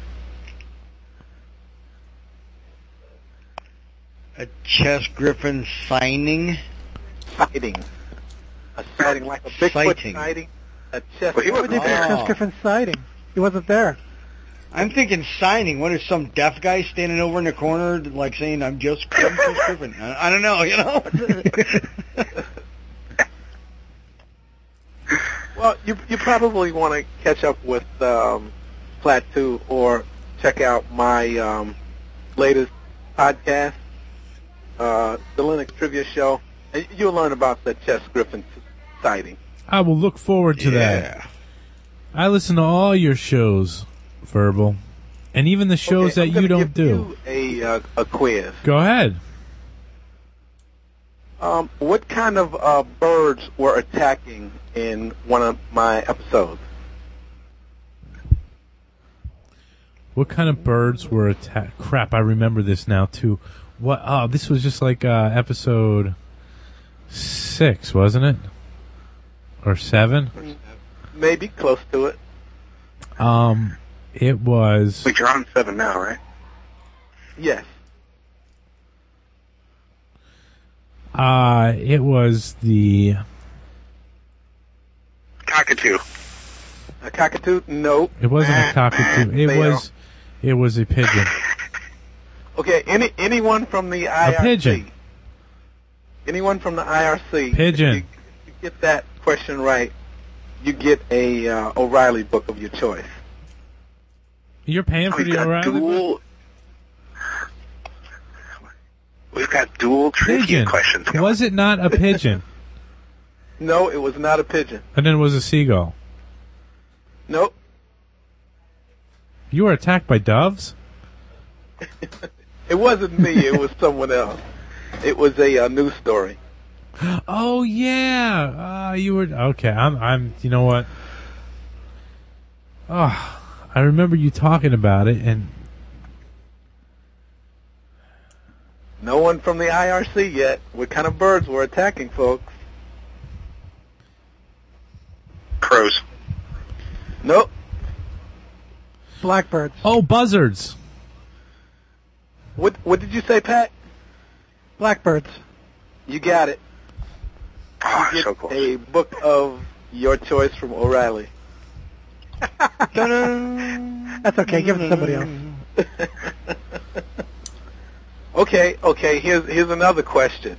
A Chess Griffin signing? Sighting. A sighting like a Bigfoot sighting. A Chess Chess Griffin sighting. He wasn't there. I'm thinking signing. What is some deaf guy standing over in the corner, like saying, I'm just Griffin? I don't know, you know? Well, you probably want to catch up with Plat 2 or check out my latest podcast, the Linux Trivia Show. You'll learn about the Chess Griffin sighting. I will look forward to that. I listen to all your shows, Verbal, and even the shows that you don't do. A quiz. Go ahead. What kind of birds were attacking in one of my episodes? What kind of birds were attacked? Crap, I remember this now too. What? Oh, this was just like episode 6, wasn't it? Or 7? Maybe close to it. It was. But you're on 7 now, right? Yes. It was the cockatoo. A cockatoo? No. It wasn't a cockatoo. It was a pigeon. Okay. Anyone from the IRC? A pigeon. Anyone from the IRC? Pigeon. If you get that question right, you get a O'Reilly book of your choice. You're paying for the O'Reilly book? We've got dual trivia questions going. Was it not a pigeon? No, it was not a pigeon. And then it was a seagull. Nope. You were attacked by doves? It wasn't me. It was someone else. It was a news story. Oh yeah. You were okay. I'm. You know what? Oh, I remember you talking about it, and no one from the IRC yet. What kind of birds were attacking, folks? Crows. Nope. Blackbirds. Oh, buzzards. What did you say, Pat? Blackbirds. You got it. Oh, you get so close. a book of your choice from O'Reilly. That's okay. Give it to somebody else. Okay. Here's another question.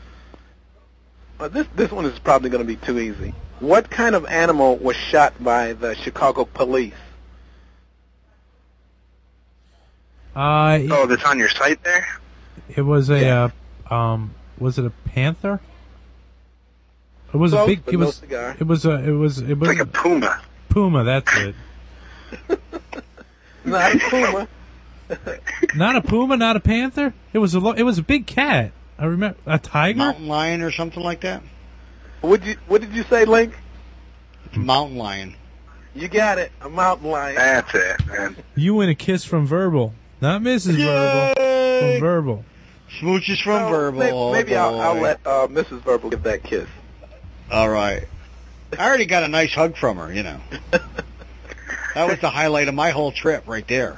This one is probably going to be too easy. What kind of animal was shot by the Chicago police? That's on your site there? It was a was it a panther? It was Close, a big. but It no was. cigar. It was. It was. It was Like a puma. Puma. That's it. Not a puma. Not a puma. Not a panther. It was a. It was a big cat. I remember a tiger. Mountain lion or something like that? What did you say, Link? Mountain lion. You got it. A mountain lion. That's it, man. You win a kiss from Verbal, not Mrs. Verbal. From Verbal. Smooches from Verbal. Maybe Oh, I'll boy. let Mrs. Verbal give that kiss. All right. I already got a nice hug from her, you know. That was the highlight of my whole trip right there.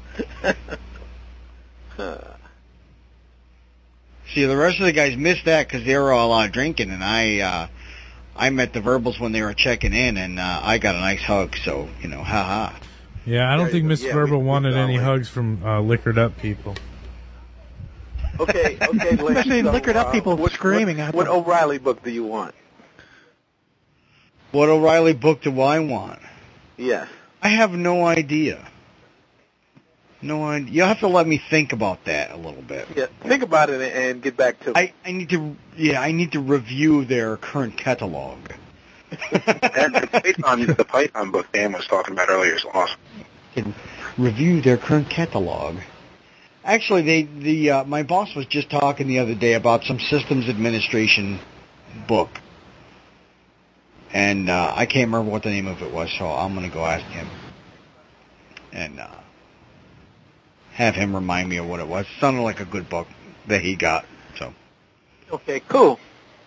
See, the rest of the guys missed that because they were all drinking, and I met the Verbals when they were checking in, and I got a nice hug, so, haha. Yeah, I don't think Miss Verbal wanted any hugs from liquored up people. Okay, Especially so, liquored up people screaming at What them. O'Reilly book do you want? What O'Reilly book do I want? Yes. I have no idea. No idea. You'll have to let me think about that a little bit. Yeah, think about it and get back to me. I need to review their current catalog. And the Python book Dan was talking about earlier is awesome. Can review their current catalog. Actually, my boss was just talking the other day about some systems administration book, and I can't remember what the name of it was, so I'm going to go ask him and have him remind me of what it was. It sounded like a good book that he got. So. Okay, cool.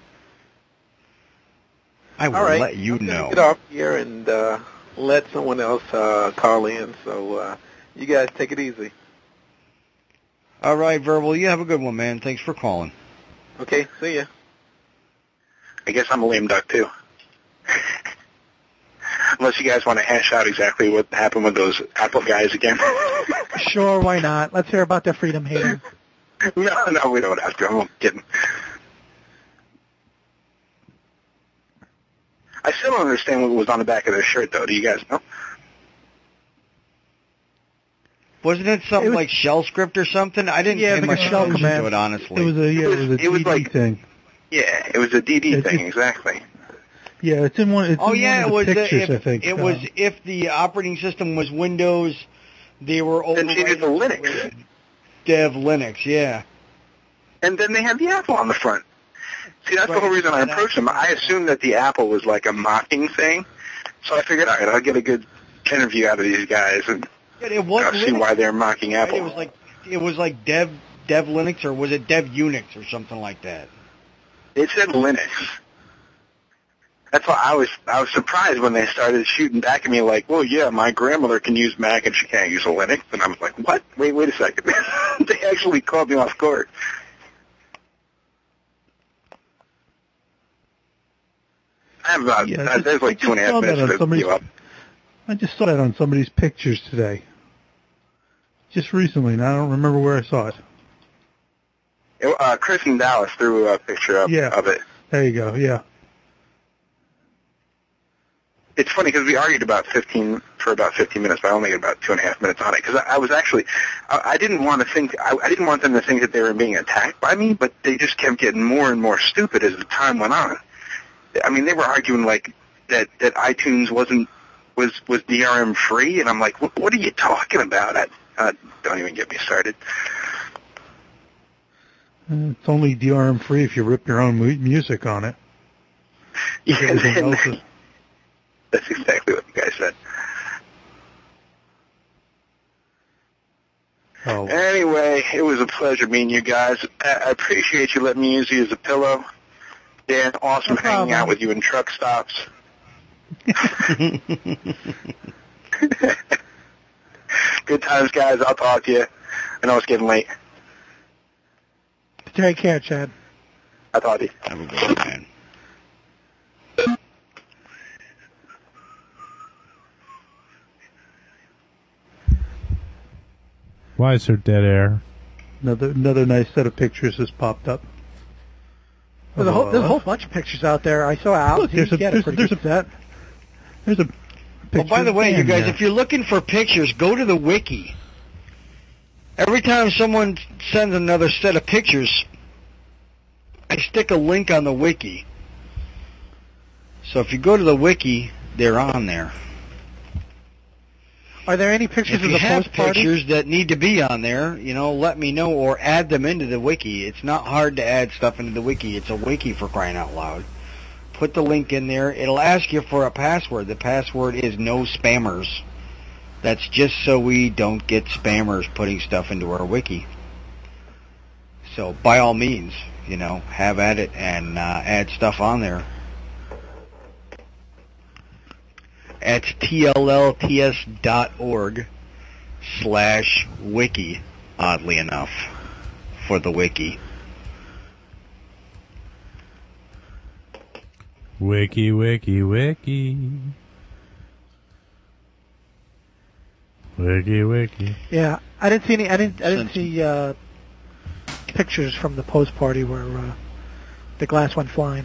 I will All right. let you know. Get off here and let someone else call in. So you guys take it easy. All right, Verbal. You have a good one, man. Thanks for calling. Okay, see ya. I guess I'm a lame duck, too. Unless you guys want to hash out exactly what happened with those Apple guys again. Sure, why not? Let's hear about the freedom haters. No, we don't have to. I'm kidding. I still don't understand what was on the back of their shirt, though. Do you guys know? Wasn't it something like shell script or something? I didn't pay much attention to it, honestly. It was a DD thing. Yeah, it was a DD thing, exactly. Yeah, it's in one. It's in yeah, one it of the was. pictures, I think. It was if the operating system was Windows, they were overwriting the Linux. Dev Linux, yeah. And then they had the Apple on the front. See, that's the whole reason I approached them. I assumed that the Apple was like a mocking thing, so I figured, all right, I'll get a good interview out of these guys and see why they're mocking Apple. Right? It was like Dev Linux, or was it Dev Unix or something like that? It said Linux. That's why I was surprised when they started shooting back at me like, well, yeah, my grandmother can use Mac and she can't use a Linux. And I was like, what? Wait a second. They actually caught me off guard. I have about, there's like 2.5 minutes to view up. I just saw that on somebody's pictures today. Just recently, and I don't remember where I saw it. Chris in Dallas threw a picture up of it. There you go, yeah. It's funny because we argued for about 15 minutes, but I only got about 2.5 minutes on it because I was actually, I didn't want them to think that they were being attacked by me, but they just kept getting more and more stupid as the time went on. I mean, they were arguing like that iTunes was DRM free, and I'm like, what are you talking about? Don't even get me started. It's only DRM free if you rip your own music on it. Yeah, that's exactly what the guy said. Oh. Anyway, it was a pleasure meeting you guys. I appreciate you letting me use you as a pillow. Dan, awesome hanging out with you in truck stops. Good times, guys. I'll talk to you. I know it's getting late. Take care, Chad. I'll talk to you. Have a good one, man. Why is there dead air? Another nice set of pictures has popped up. There's a whole bunch of pictures out there. I saw Al. Look, there's a picture. Oh, by the way, you guys, if you're looking for pictures, go to the wiki. Every time someone sends another set of pictures, I stick a link on the wiki. So if you go to the wiki, they're on there. Are there any pictures of the the post party? pictures that need to be on there, let me know or add them into the wiki. It's not hard to add stuff into the wiki. It's a wiki, for crying out loud. Put the link in there. It'll ask you for a password. The password is no spammers. That's just so we don't get spammers putting stuff into our wiki. So by all means, have at it and add stuff on there. at tllts.org/wiki, oddly enough, for the wiki. Wiki, wiki, wiki. Wiki, wiki. Yeah, I didn't see any. I didn't see pictures from the post party where the glass went flying.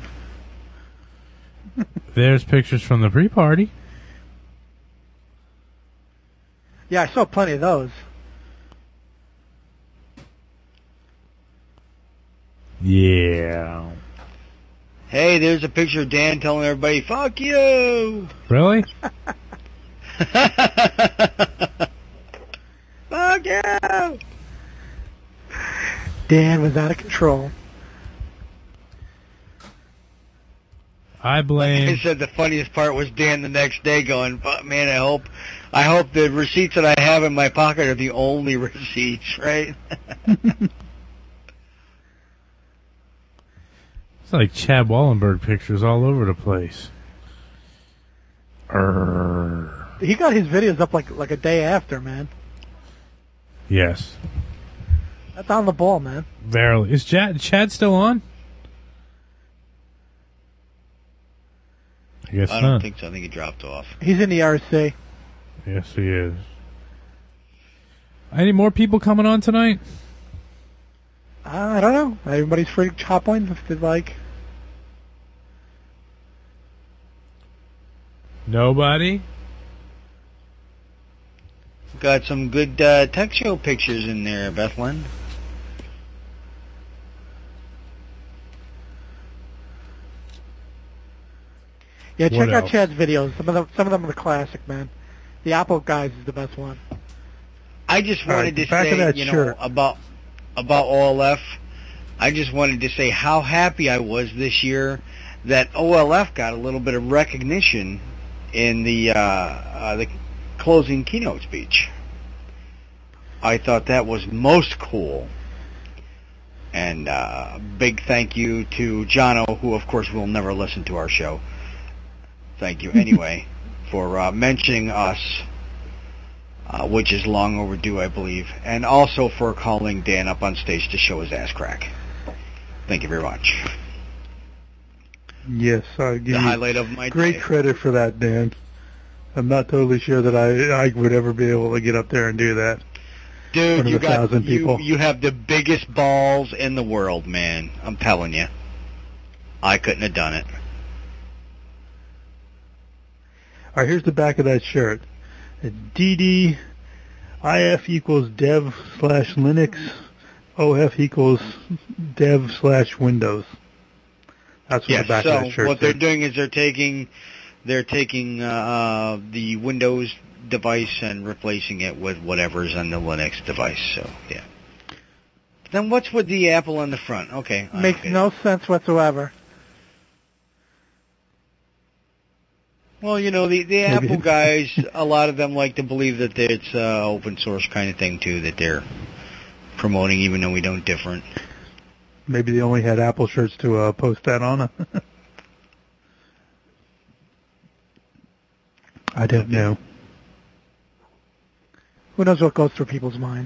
There's pictures from the pre-party. Yeah, I saw plenty of those. Yeah. Hey, there's a picture of Dan telling everybody, "Fuck you." Really? Fuck you. Dan was out of control. I blame. Like I said, the funniest part was Dan the next day going, "Fuck, man, I hope the receipts that I have in my pocket are the only receipts, right?" It's like Chad Wallenberg pictures all over the place. He got his videos up like a day after, man. Yes. That's on the ball, man. Verily. Is Chad still on? I guess I not. don't think so. I think he dropped off. He's in the RC. Yes, he is. Any more people coming on tonight? I don't know. Everybody's free to hop on if they'd like. Nobody? Got some good tech show pictures in there, Bethlen. Yeah, check What out else? Chad's videos. Some of them are the classic, man. The Apple guys is the best one. I just wanted to back of say, that you know, shirt. about OLF. I just wanted to say how happy I was this year that OLF got a little bit of recognition in the closing keynote speech. I thought that was most cool. And big thank you to Jono, who of course will never listen to our show. Thank you anyway for mentioning us, which is long overdue, I believe, and also for calling Dan up on stage to show his ass crack. Thank you very much. Yes, I give The you highlight of my great day. credit for that, Dan. I'm not totally sure that I would ever be able to get up there and do that. Dude, One of you the got 1,000 people. you have the biggest balls in the world, man. I'm telling you. I couldn't have done it. All right, here's the back of that shirt. DD IF equals dev/Linux, OF equals dev/Windows. That's what Yes, the back so of that shirt what they're says. doing is they're taking the Windows device and replacing it with whatever's on the Linux device. So yeah. Then what's with the Apple on the front? Okay, I Makes get it. no sense whatsoever. Well, you know, the Apple guys, a lot of them like to believe that it's open source kind of thing too that they're promoting, even though we don't different. Maybe they only had Apple shirts to post that on. I don't know. Who knows what goes through people's minds?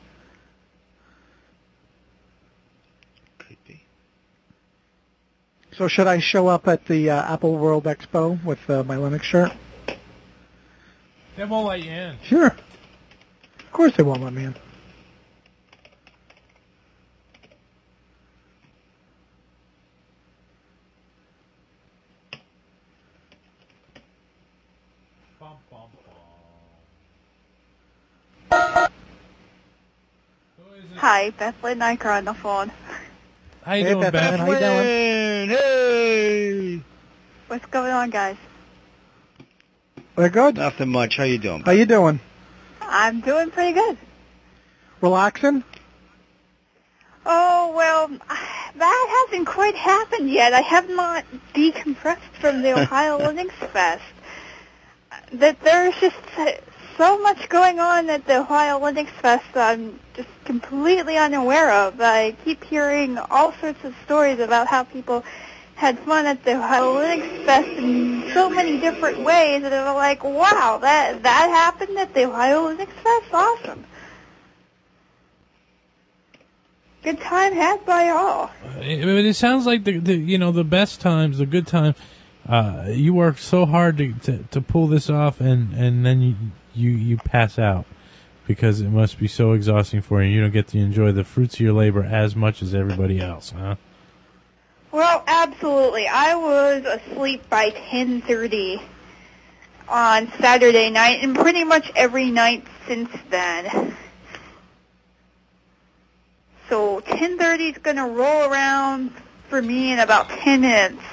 Could be. So should I show up at the Apple World Expo with my Linux shirt? They won't let you in. Sure. Of course they won't let me in. Hi, Bethlen Nyker on the phone. How you Hey, doing, Beth? Beth? How you doing? Hey! What's going on, guys? We're good. Nothing much. How you doing? How you doing? I'm doing pretty good. Relaxing? Oh, well, that hasn't quite happened yet. I have not decompressed from the Ohio Linux Fest. That there's just so much going on at the Ohio Linux Fest that I'm just completely unaware of. I keep hearing all sorts of stories about how people had fun at the Ohio Linux Fest in so many different ways that I was like, wow, that happened at the Ohio Linux Fest? Awesome. Good time had by all. It sounds like the best times, the good time. You worked so hard to pull this off, and then you pass out because it must be so exhausting for you. You don't get to enjoy the fruits of your labor as much as everybody else, huh? Well, absolutely. I was asleep by 10:30 on Saturday night, and pretty much every night since then. So 10:30 is going to roll around for me in about 10 minutes.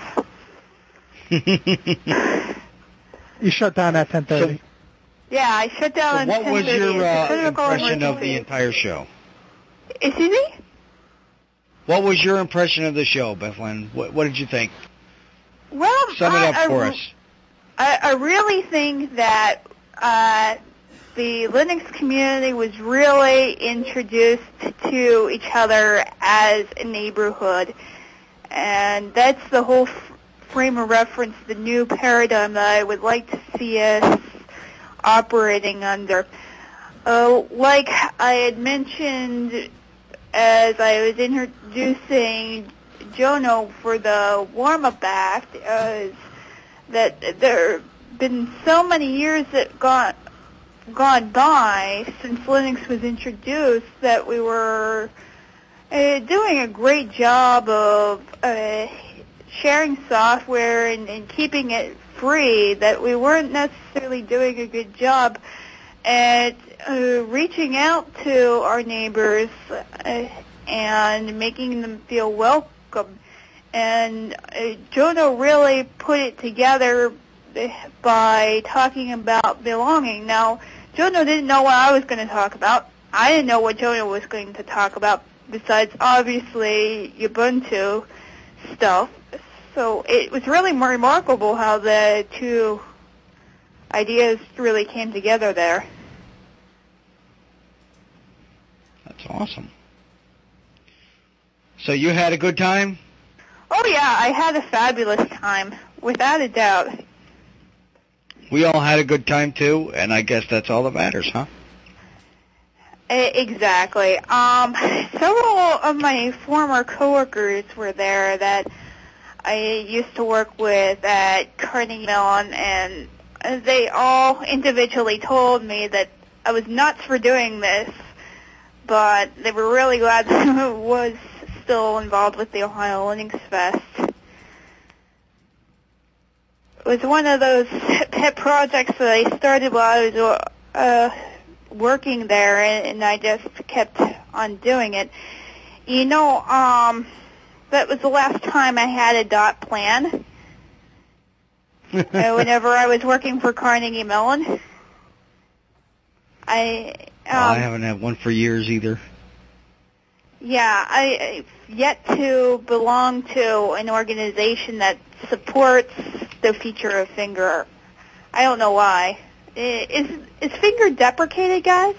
You shut down at 10:30. Yeah, I shut down at 10:30. What was your impression of the entire show? Excuse me? What was your impression of the show, Bethlyn? What did you think? Well, Sum it up for us. I really think that the Linux community was really introduced to each other as a neighborhood, and that's the whole frame of reference, the new paradigm that I would like to see us operating under. Like I had mentioned as I was introducing Jono for the warm-up act, is that there have been so many years that gone by since Linux was introduced that we were doing a great job of sharing software and keeping it free, that we weren't necessarily doing a good job at reaching out to our neighbors and making them feel welcome. And Jono really put it together by talking about belonging. Now, Jono didn't know what I was going to talk about. I didn't know what Jono was going to talk about, besides obviously Ubuntu stuff. So it was really more remarkable how the two ideas really came together there. That's awesome. So you had a good time? Oh yeah, I had a fabulous time, without a doubt. We all had a good time too, and I guess that's all that matters, huh? Exactly. Several of my former coworkers were there that I used to work with at Carnegie Mellon, and they all individually told me that I was nuts for doing this, but they were really glad that I was still involved with the Ohio Linux Fest. It was one of those pet projects that I started while I was working there, and I just kept on doing it. You know, that was the last time I had a dot plan. Whenever I was working for Carnegie Mellon, I haven't had one for years either. Yeah, I've yet to belong to an organization that supports the feature of Finger. I don't know why. Is Finger deprecated, guys?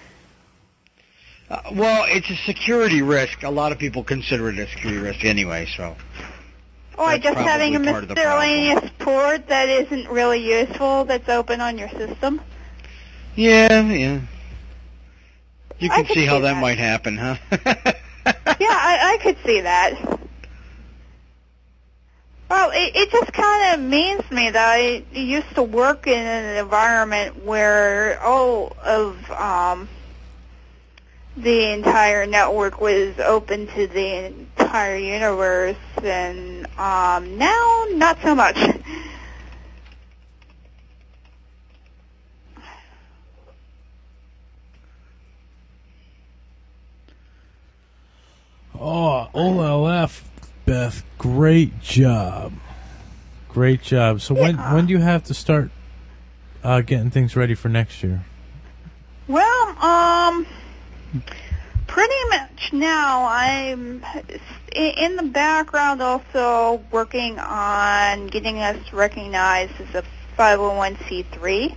Well, it's a security risk. A lot of people consider it a security risk anyway, so. Or just having a miscellaneous port that isn't really useful that's open on your system? Yeah. You can see how that might happen, huh? Yeah, I could see that. Well, it just kind of means me that I used to work in an environment where all of the entire network was open to the entire universe, and now not so much. Oh, OLF, Beth, great job. Great job. So when do you have to start getting things ready for next year? Well, pretty much now. I'm in the background also working on getting us recognized as a 501c3.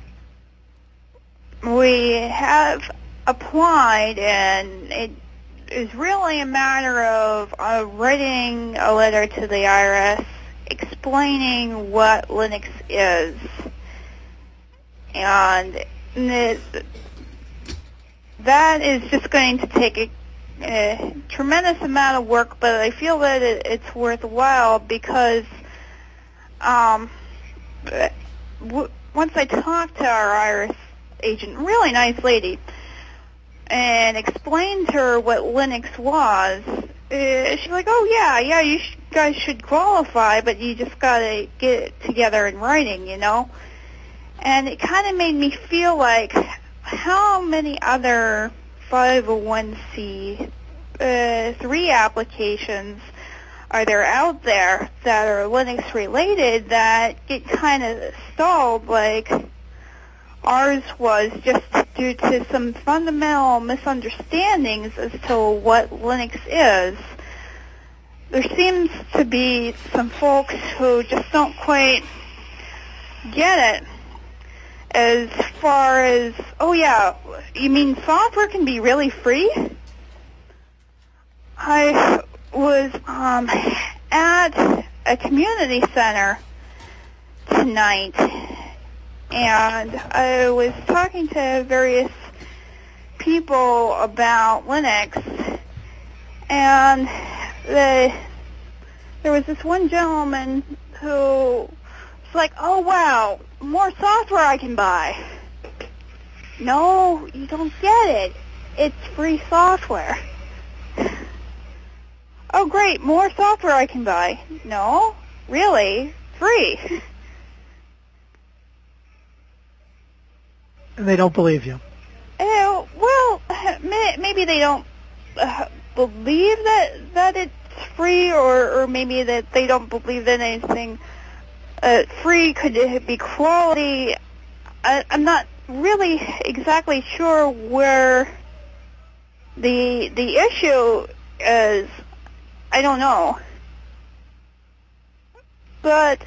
We have applied, and is really a matter of writing a letter to the IRS explaining what Linux is. And that is just going to take a tremendous amount of work, but I feel that it's worthwhile because once I talked to our IRS agent, really nice lady, and explained to her what Linux was, she's like, oh yeah, you guys should qualify, but you just gotta get it together in writing, you know? And it kind of made me feel like, how many other 501c3 applications are there out there that are Linux related that get kind of stalled like ours was, just due to some fundamental misunderstandings as to what Linux is? There seems to be some folks who just don't quite get it. As far as, oh yeah, you mean software can be really free? I was at a community center tonight, and I was talking to various people about Linux, and there was this one gentleman who was like, oh wow, more software I can buy. No, you don't get it. It's free software. Oh great, more software I can buy. No, really, free. And they don't believe you. Well, maybe they don't believe that it's free, or maybe that they don't believe that anything free could be quality. I'm not really exactly sure where the issue is. I don't know. But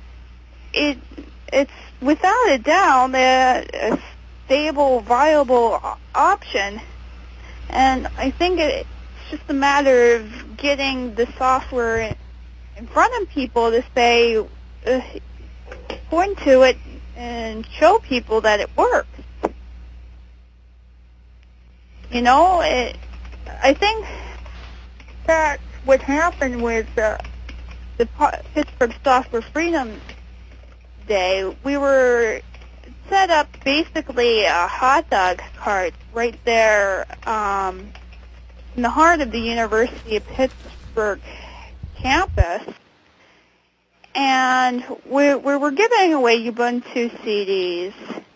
it's without a doubt a stable, viable option. And I think it's just a matter of getting the software in front of people to say, point to it and show people that it works. You know, I think that what happened with the Pittsburgh Software Freedom Day, we were set up basically a hot dog cart right there in the heart of the University of Pittsburgh campus. And we were giving away Ubuntu CDs.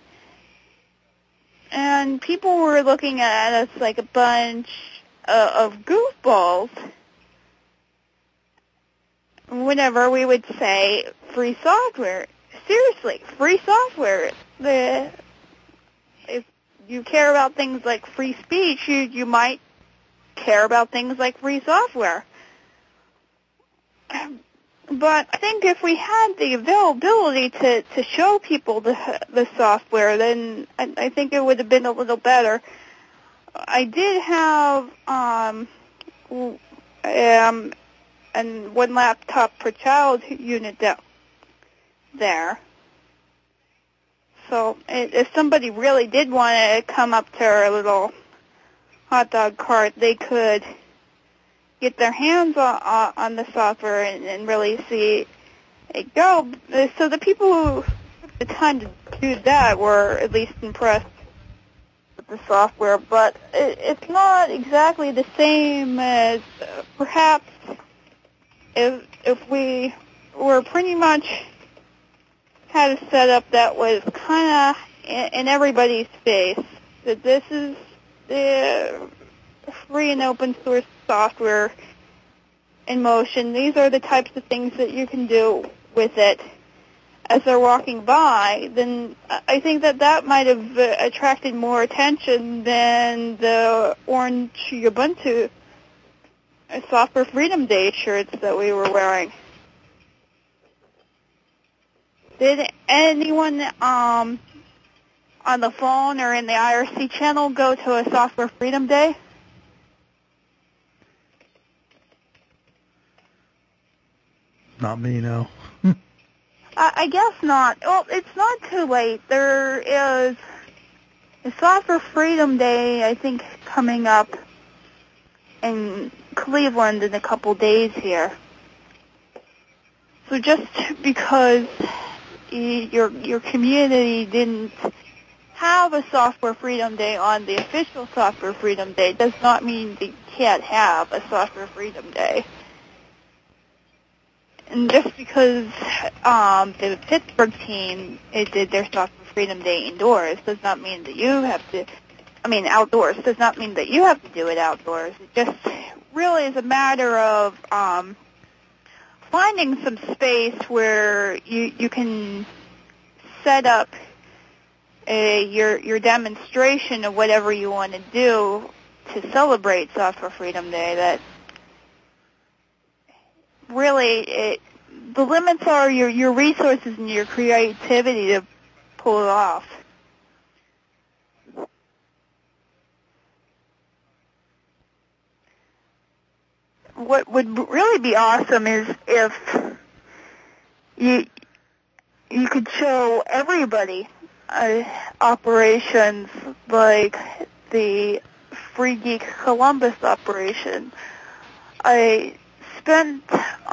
And people were looking at us like a bunch of goofballs whenever we would say free software. Seriously, free software. If you care about things like free speech, you might care about things like free software. But I think if we had the availability to show people the software, then I think it would have been a little better. I did have and one laptop per child unit there. So if somebody really did want to come up to our little hot dog cart, they could get their hands on the software and really see it go. So the people who took the time to do that were at least impressed with the software, but it's not exactly the same as perhaps if we were pretty much had a setup that was kind of in everybody's face, that this is the free and open source software in motion. These are the types of things that you can do with it as they're walking by, then I think that might have attracted more attention than the orange Ubuntu Software Freedom Day shirts that we were wearing. Did anyone on the phone or in the IRC channel go to a Software Freedom Day? Not me, no. I guess not. Well, it's not too late. There is a Software Freedom Day, I think, coming up in Cleveland in a couple days here. So just because your community didn't have a Software Freedom Day on the official Software Freedom Day does not mean they can't have a Software Freedom Day. And just because the Pittsburgh team did their Software Freedom Day indoors does not mean that you have to, outdoors, does not mean that you have to do it outdoors. It just really is a matter of finding some space where you can set up your demonstration of whatever you want to do to celebrate Software Freedom Day. That really, the limits are your resources and your creativity to pull it off. What would really be awesome is if you could show everybody operations like the Free Geek Columbus operation. I spent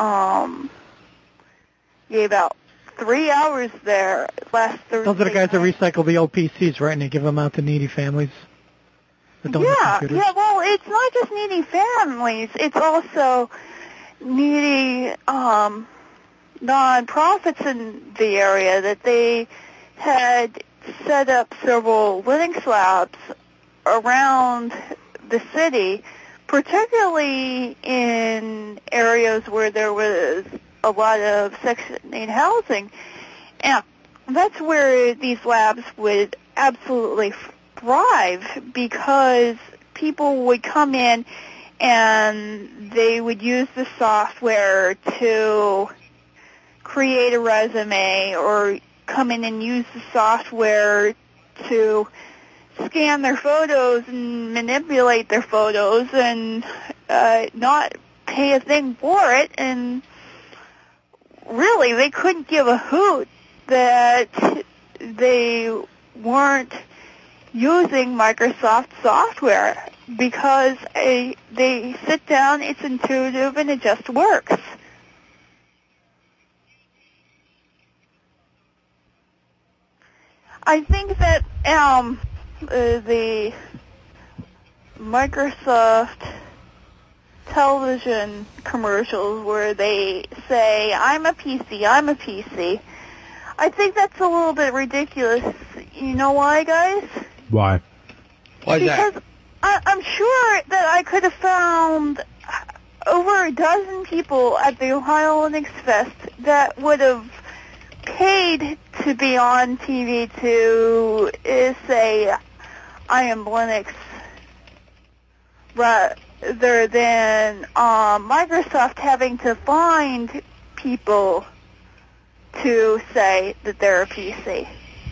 about 3 hours there last Thursday. Those are the guys that recycle the old PCs, right? And they give them out to needy families. Yeah, well, it's not just needy families. It's also needy non-profits in the area that they had set up several Linux labs around the city, particularly in areas where there was a lot of Section 8 housing. And that's where these labs would absolutely thrive, because people would come in and they would use the software to create a resume, or come in and use the software to scan their photos and manipulate their photos and not pay a thing for it. And really, they couldn't give a hoot that they weren't using Microsoft software, because they sit down, it's intuitive, and it just works. I think that the Microsoft television commercials where they say, I'm a PC, I think that's a little bit ridiculous. You know why, guys? Why? Why is that? Because I'm sure that I could have found over a dozen people at the Ohio Linux Fest that would have paid to be on TV to say, I am Linux, rather than Microsoft having to find people to say that they're a PC.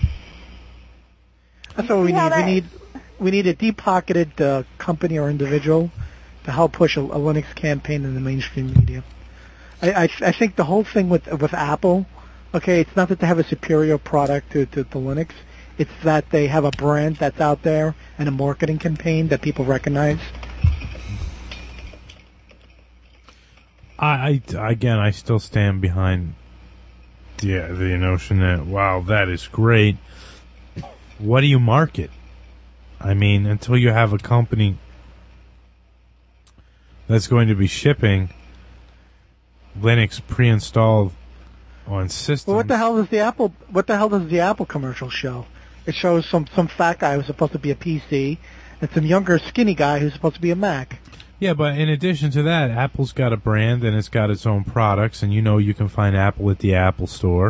That's what we need. We need a deep-pocketed company or individual to help push a Linux campaign in the mainstream media. I think the whole thing with Apple, okay, it's not that they have a superior product to Linux. It's that they have a brand that's out there and a marketing campaign that people recognize. I still stand behind the notion that, wow, that is great. What do you market? I mean, until you have a company that's going to be shipping Linux pre-installed on systems. Well, what the hell does the Apple commercial show? It shows some fat guy who's supposed to be a PC and some younger skinny guy who's supposed to be a Mac. Yeah, but in addition to that, Apple's got a brand and it's got its own products, and you can find Apple at the Apple Store.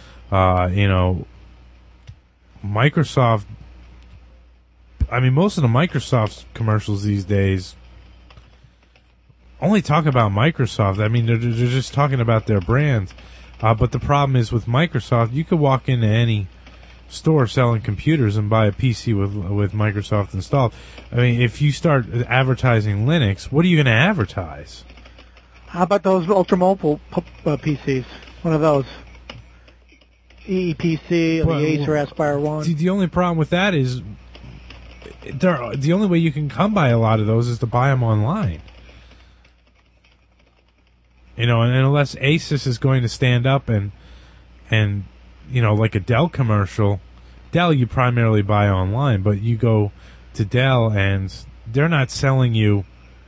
Microsoft, I mean, most of the Microsoft commercials these days only talk about Microsoft. I mean, they're just talking about their brands. But the problem is with Microsoft, you could walk into any store selling computers and buy a PC with Microsoft installed. I mean, if you start advertising Linux, what are you going to advertise? How about those ultramobile PCs? One of those. EEPC, or the Acer Aspire 1. See, the only problem with that is the only way you can come by a lot of those is to buy them online. You know, and unless Asus is going to stand up and you know, like a Dell commercial, Dell you primarily buy online, but you go to Dell and they're not selling you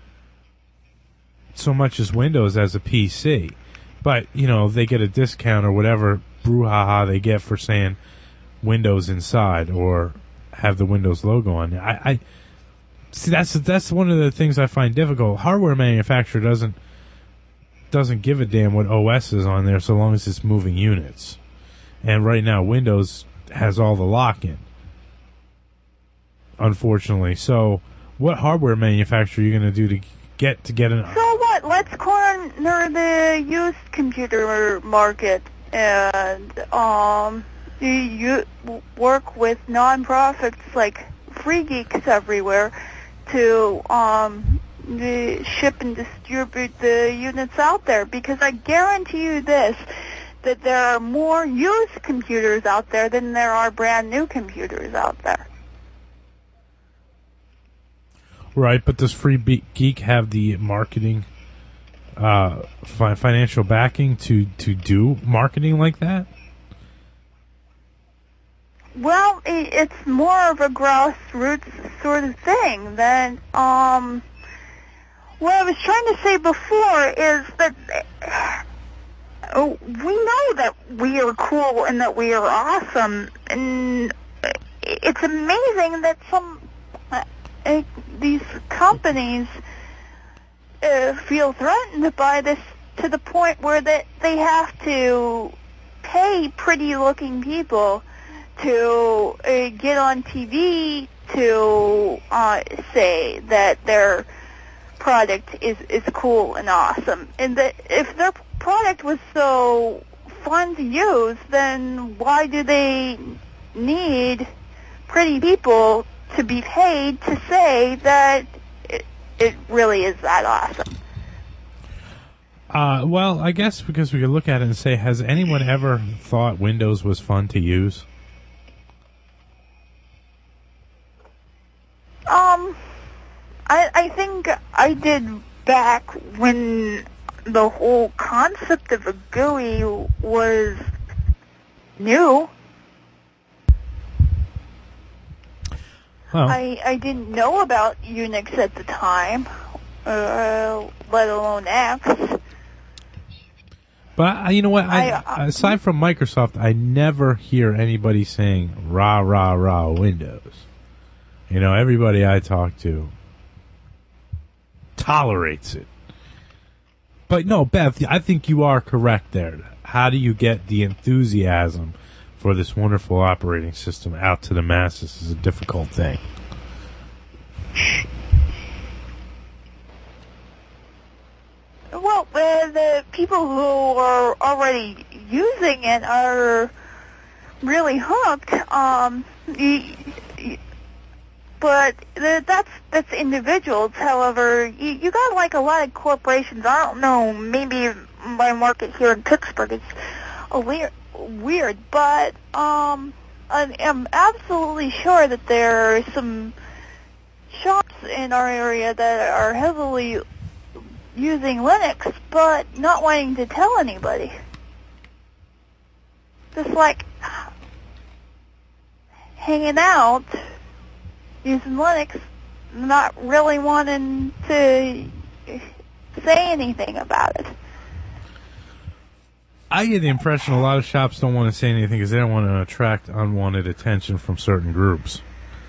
so much as Windows as a PC. But, you know, they get a discount or whatever brouhaha they get for saying Windows inside or have the Windows logo on it. I see that's one of the things I find difficult. Hardware manufacturer doesn't give a damn what OS is on there so long as it's moving units. And right now Windows has all the lock-in, unfortunately. So what hardware manufacturer are you going to do to get an... So what? Let's corner the used computer market and you work with non-profits like Free Geeks everywhere to ship and distribute the units out there, because I guarantee you this, that there are more used computers out there than there are brand new computers out there. Right, but does Free Geek have the marketing, financial backing to do marketing like that? Well, it's more of a grassroots sort of thing than, what I was trying to say before is that we know that we are cool and that we are awesome, and it's amazing that these companies feel threatened by this to the point where they have to pay pretty-looking people to get on TV to say that their product is cool and awesome. And that if their product was so fun to use, then why do they need pretty people to be paid to say that it really is that awesome? Well, I guess because we could look at it and say, has anyone ever thought Windows was fun to use? I think I did back when the whole concept of a GUI was new. Well, I didn't know about Unix at the time, let alone X. But you know what? Aside from Microsoft, I never hear anybody saying "rah rah rah Windows." You know, everybody I talk to tolerates it. But no, Beth, I think you are correct there. How do you get the enthusiasm for this wonderful operating system out to the masses is a difficult thing. Well, the people who are already using it are really hooked. But that's individuals. However, you got like a lot of corporations. I don't know. Maybe my market here in Pittsburgh is a weird, but I'm absolutely sure that there are some shops in our area that are heavily using Linux, but not wanting to tell anybody. Just like hanging out, using Linux, not really wanting to say anything about it. I get the impression a lot of shops don't want to say anything because they don't want to attract unwanted attention from certain groups.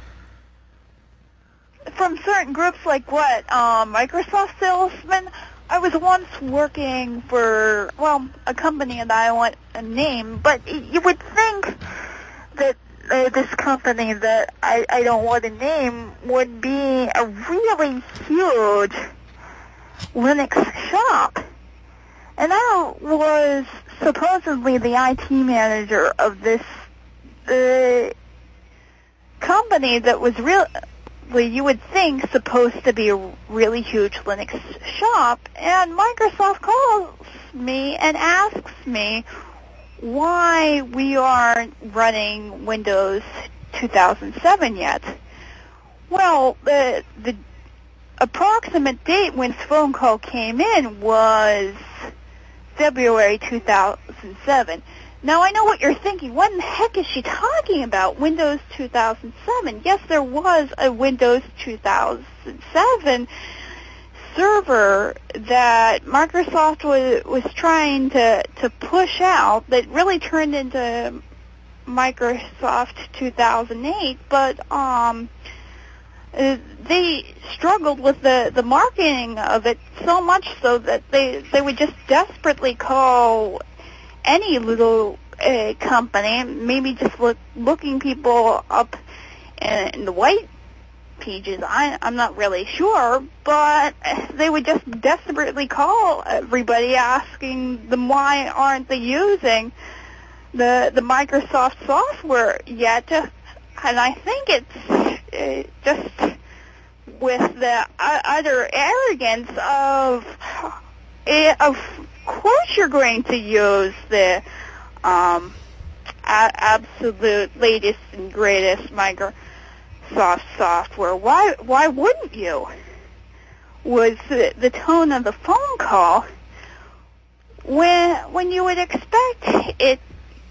From certain groups like what? Microsoft salesmen? I was once working for, a company that I want a name, but you would think that this company that I don't want to name would be a really huge Linux shop. And I was supposedly the IT manager of this company that was supposedly, you would think, supposed to be a really huge Linux shop, and Microsoft calls me and asks me why we aren't running Windows 2007 yet. Well, the approximate date when this phone call came in was February 2007. Now, I know what you're thinking. What in the heck is she talking about? Windows 2007. Yes, there was a Windows 2007 server that Microsoft was trying to push out that really turned into Microsoft 2008, but they struggled with the marketing of it so much so that they would just desperately call any little company, maybe just looking people up in the white pages. I'm not really sure, but they would just desperately call everybody asking them why aren't they using the Microsoft software yet. And I think it's just with the utter arrogance of course you're going to use the absolute latest and greatest Microsoft software. Why wouldn't you? Was the tone of the phone call when you would expect it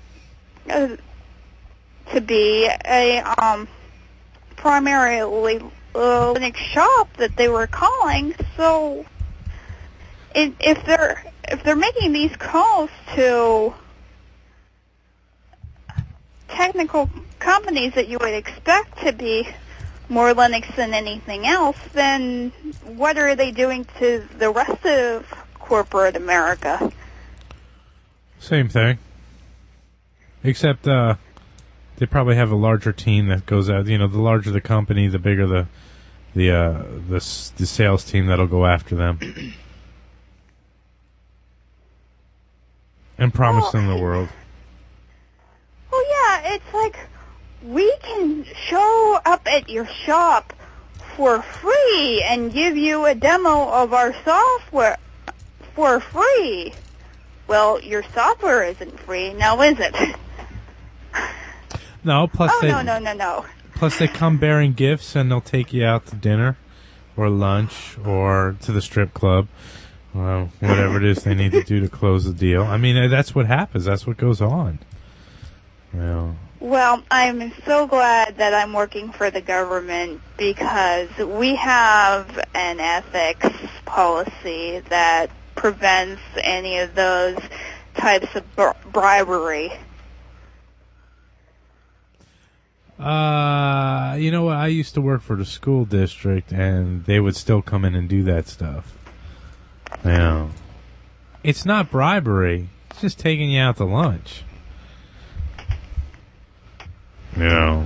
to be a primarily Linux shop that they were calling. So if they're making these calls to technical companies that you would expect to be more Linux than anything else, then what are they doing to the rest of corporate America? Same thing. Except they probably have a larger team that goes out. You know, the larger the company, the bigger the sales team that'll go after them and promise them the world. Well, yeah, it's like we can show up at your shop for free and give you a demo of our software for free. Well, your software isn't free, now is it? No, plus no. Plus they come bearing gifts and they'll take you out to dinner or lunch or to the strip club. Whatever it is they need to do to close the deal. I mean, that's what happens. That's what goes on. Well, I'm so glad that I'm working for the government because we have an ethics policy that prevents any of those types of bribery. You know what? I used to work for the school district, and they would still come in and do that stuff. Yeah. It's not bribery. It's just taking you out to lunch. Yeah.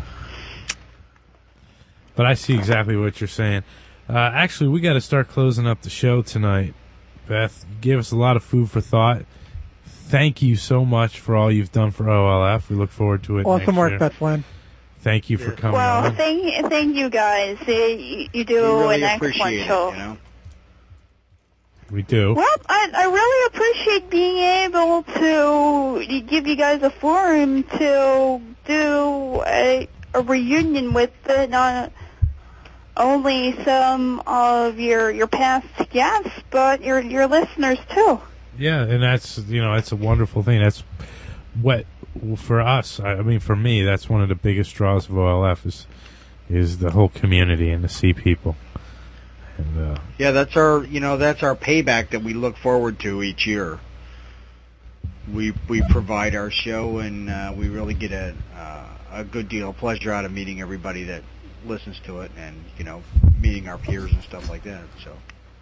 But I see exactly what you're saying. Actually, we got to start closing up the show tonight. Beth, you gave us a lot of food for thought. Thank you so much for all you've done for OLF. We look forward to it next Awesome work, year. Beth Lynn. Thank you for coming Well, on. thank you guys. You do really an excellent show. You know? We do. Well, I really appreciate being able to give you guys a forum to do a reunion with not only some of your past guests, but your listeners too. Yeah, and that's, it's a wonderful thing. That's what, for us, I mean, for me, that's one of the biggest draws of OLF is the whole community and to see people. And, yeah, that's our payback that we look forward to each year. We provide our show, and we really get a good deal of pleasure out of meeting everybody that listens to it, and meeting our peers and stuff like that. So.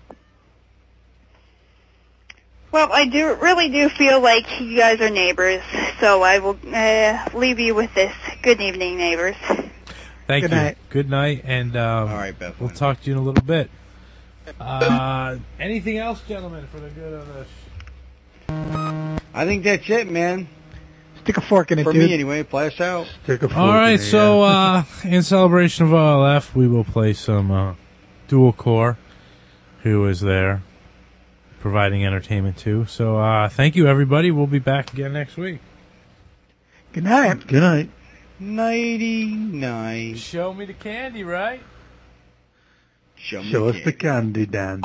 Well, I really do feel like you guys are neighbors, so I will leave you with this. Good evening, neighbors. Thank Good you. night. Good night, and All right, Beth. we'll talk to you in a little bit. Anything else, gentlemen, for the good of this? I think that's it, man. Stick a fork in it, For dude. me, anyway. Play us out. Stick a fork All right, in it, so in celebration of OLF, we will play some Dual Core, who is there providing entertainment too. So thank you, everybody. We'll be back again next week. Good night. Good night. Nighty-night. Show me the candy, right? Show us the candy, Dan.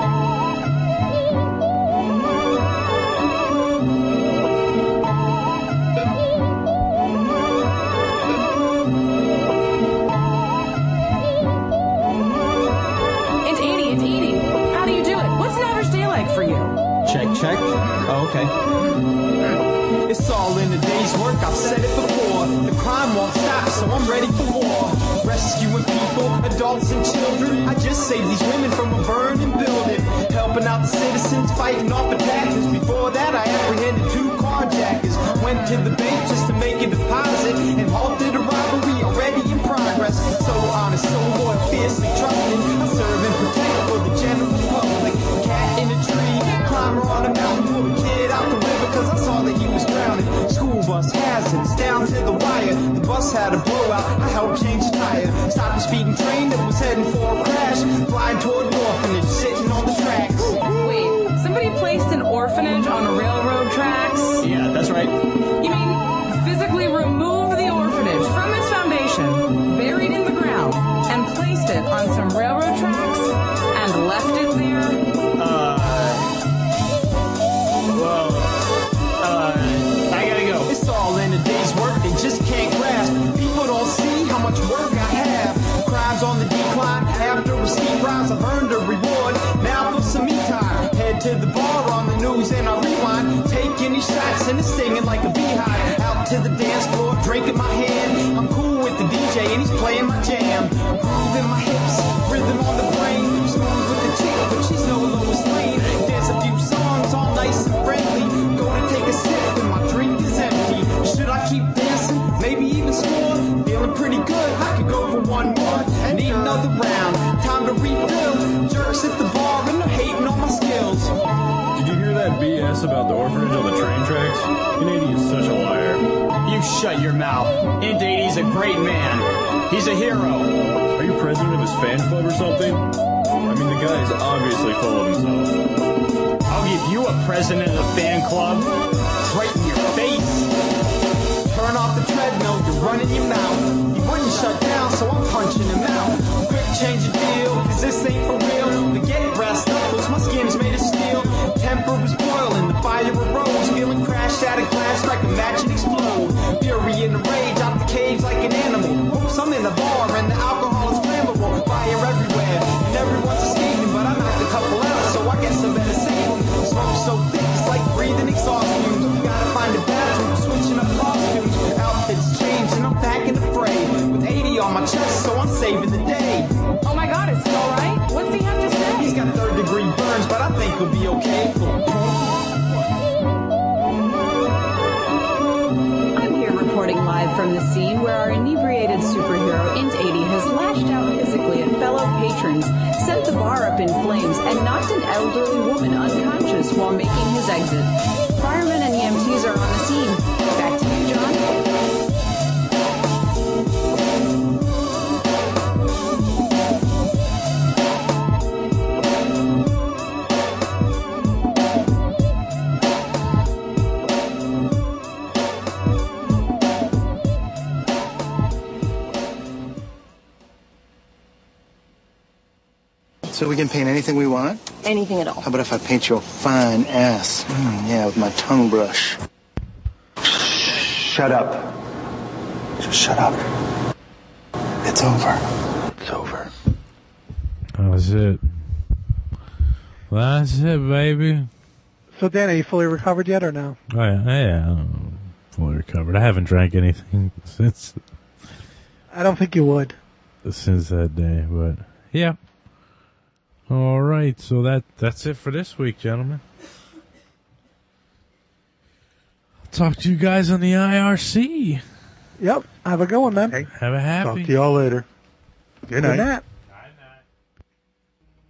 It's Edie. How do you do it? What's an average day like for you? Check. Oh, okay. It's all in a day's work, I've said it before. The crime won't stop, so I'm ready for war. Rescuing people, adults and children. I just saved these women from a burning building. Helping out the citizens, fighting off attackers. Before that, I apprehended 2 carjackers. Went to the bank just to make a deposit and halted a robbery already in progress. So honest, so loyal, fiercely trusting. I serve and protect for the general public. Cat in a tree, climber on a mountain, pull a kid out the river cause I saw that he was drowning. School bus hazards, down to the wire. The bus had a blowout, I helped change the tire. Stopped a speeding train that was heading for a crash. Flying toward an orphanage, sitting on the tracks. Wait, somebody placed an orphanage on railroad tracks? Yeah, that's right. You mean physically removed the orphanage from its foundation, buried in the ground, and placed it on some railroad tracks and left it there? I gotta go. It's all in a day's work, they just can't grasp. People don't see how much work I have. Crimes on the decline, after a steep rise, I've earned a reward. Now for some me time, head to the bar on the news and I rewind. Taking these shots and it's stinging like a beehive. Out to the dance floor, drinking my hand. I'm cool with the DJ and he's playing my jam. Grooving my hips, rhythm on the brain. Smooth with the chick, but she's no Lois Lane. Dance a few songs, all nice and friendly. Go to take a sip and my drink is empty. Should I keep dancing? Maybe even score? Feeling pretty good, I could go for one more. Need another round, time to refill. Jerks at the bar and they're hating on my skills. Did you hear that BS about the orphanage on the train tracks? Inady is such a liar. You shut your mouth. Indady's a great man. He's a hero. Are you president of his fan club or something? I mean, the guy is obviously full of himself. I'll give you a president of the fan club. Right in your face. Turn off the treadmill, you're running your mouth. He wouldn't shut down, so I'm punching him out. Quick change of deal, cause this ain't for real. To get brassed up, cause my skin's made of steel. Temper was boiling, the fire arose. Feeling crashed out of glass, strike a match and explode. Fury in the rage, out the cage like an animal. Oops, I'm in the bar and the alcohol is flammable. Fire everywhere, and everyone's escaping. But I knocked a couple out, so I guess I better save them. Smoke so thick, it's like breathing exhaust fumes. Gotta find a bathroom, switching up costumes. Outfits changed and I'm back in the fray. With 80 on my chest, so I'm saving the day. Oh my god, is he alright? What's he have to say? He's got 3rd-degree burns, but I think he'll be okay. I'm here reporting live from the scene where our inebriated superhero Int 80 has lashed out physically at fellow patrons, sent the bar up in flames, and knocked an elderly woman unconscious while making his exit. Firemen and EMTs are on the scene. Back to you, John. So we can paint anything we want? Anything at all. How about if I paint your fine ass? Yeah, with my tongue brush. Shut up. Just shut up. It's over. It's over. That's it. That's it, baby. So, Dan, are you fully recovered yet or no? Oh, yeah, I'm fully recovered. I haven't drank anything since I don't think you would. that day, but yeah. All right, so that's it for this week, gentlemen. I'll talk to you guys on the IRC. Yep. Have a good one, man. Hey, have a happy. Talk to y'all later. Good night. Good night.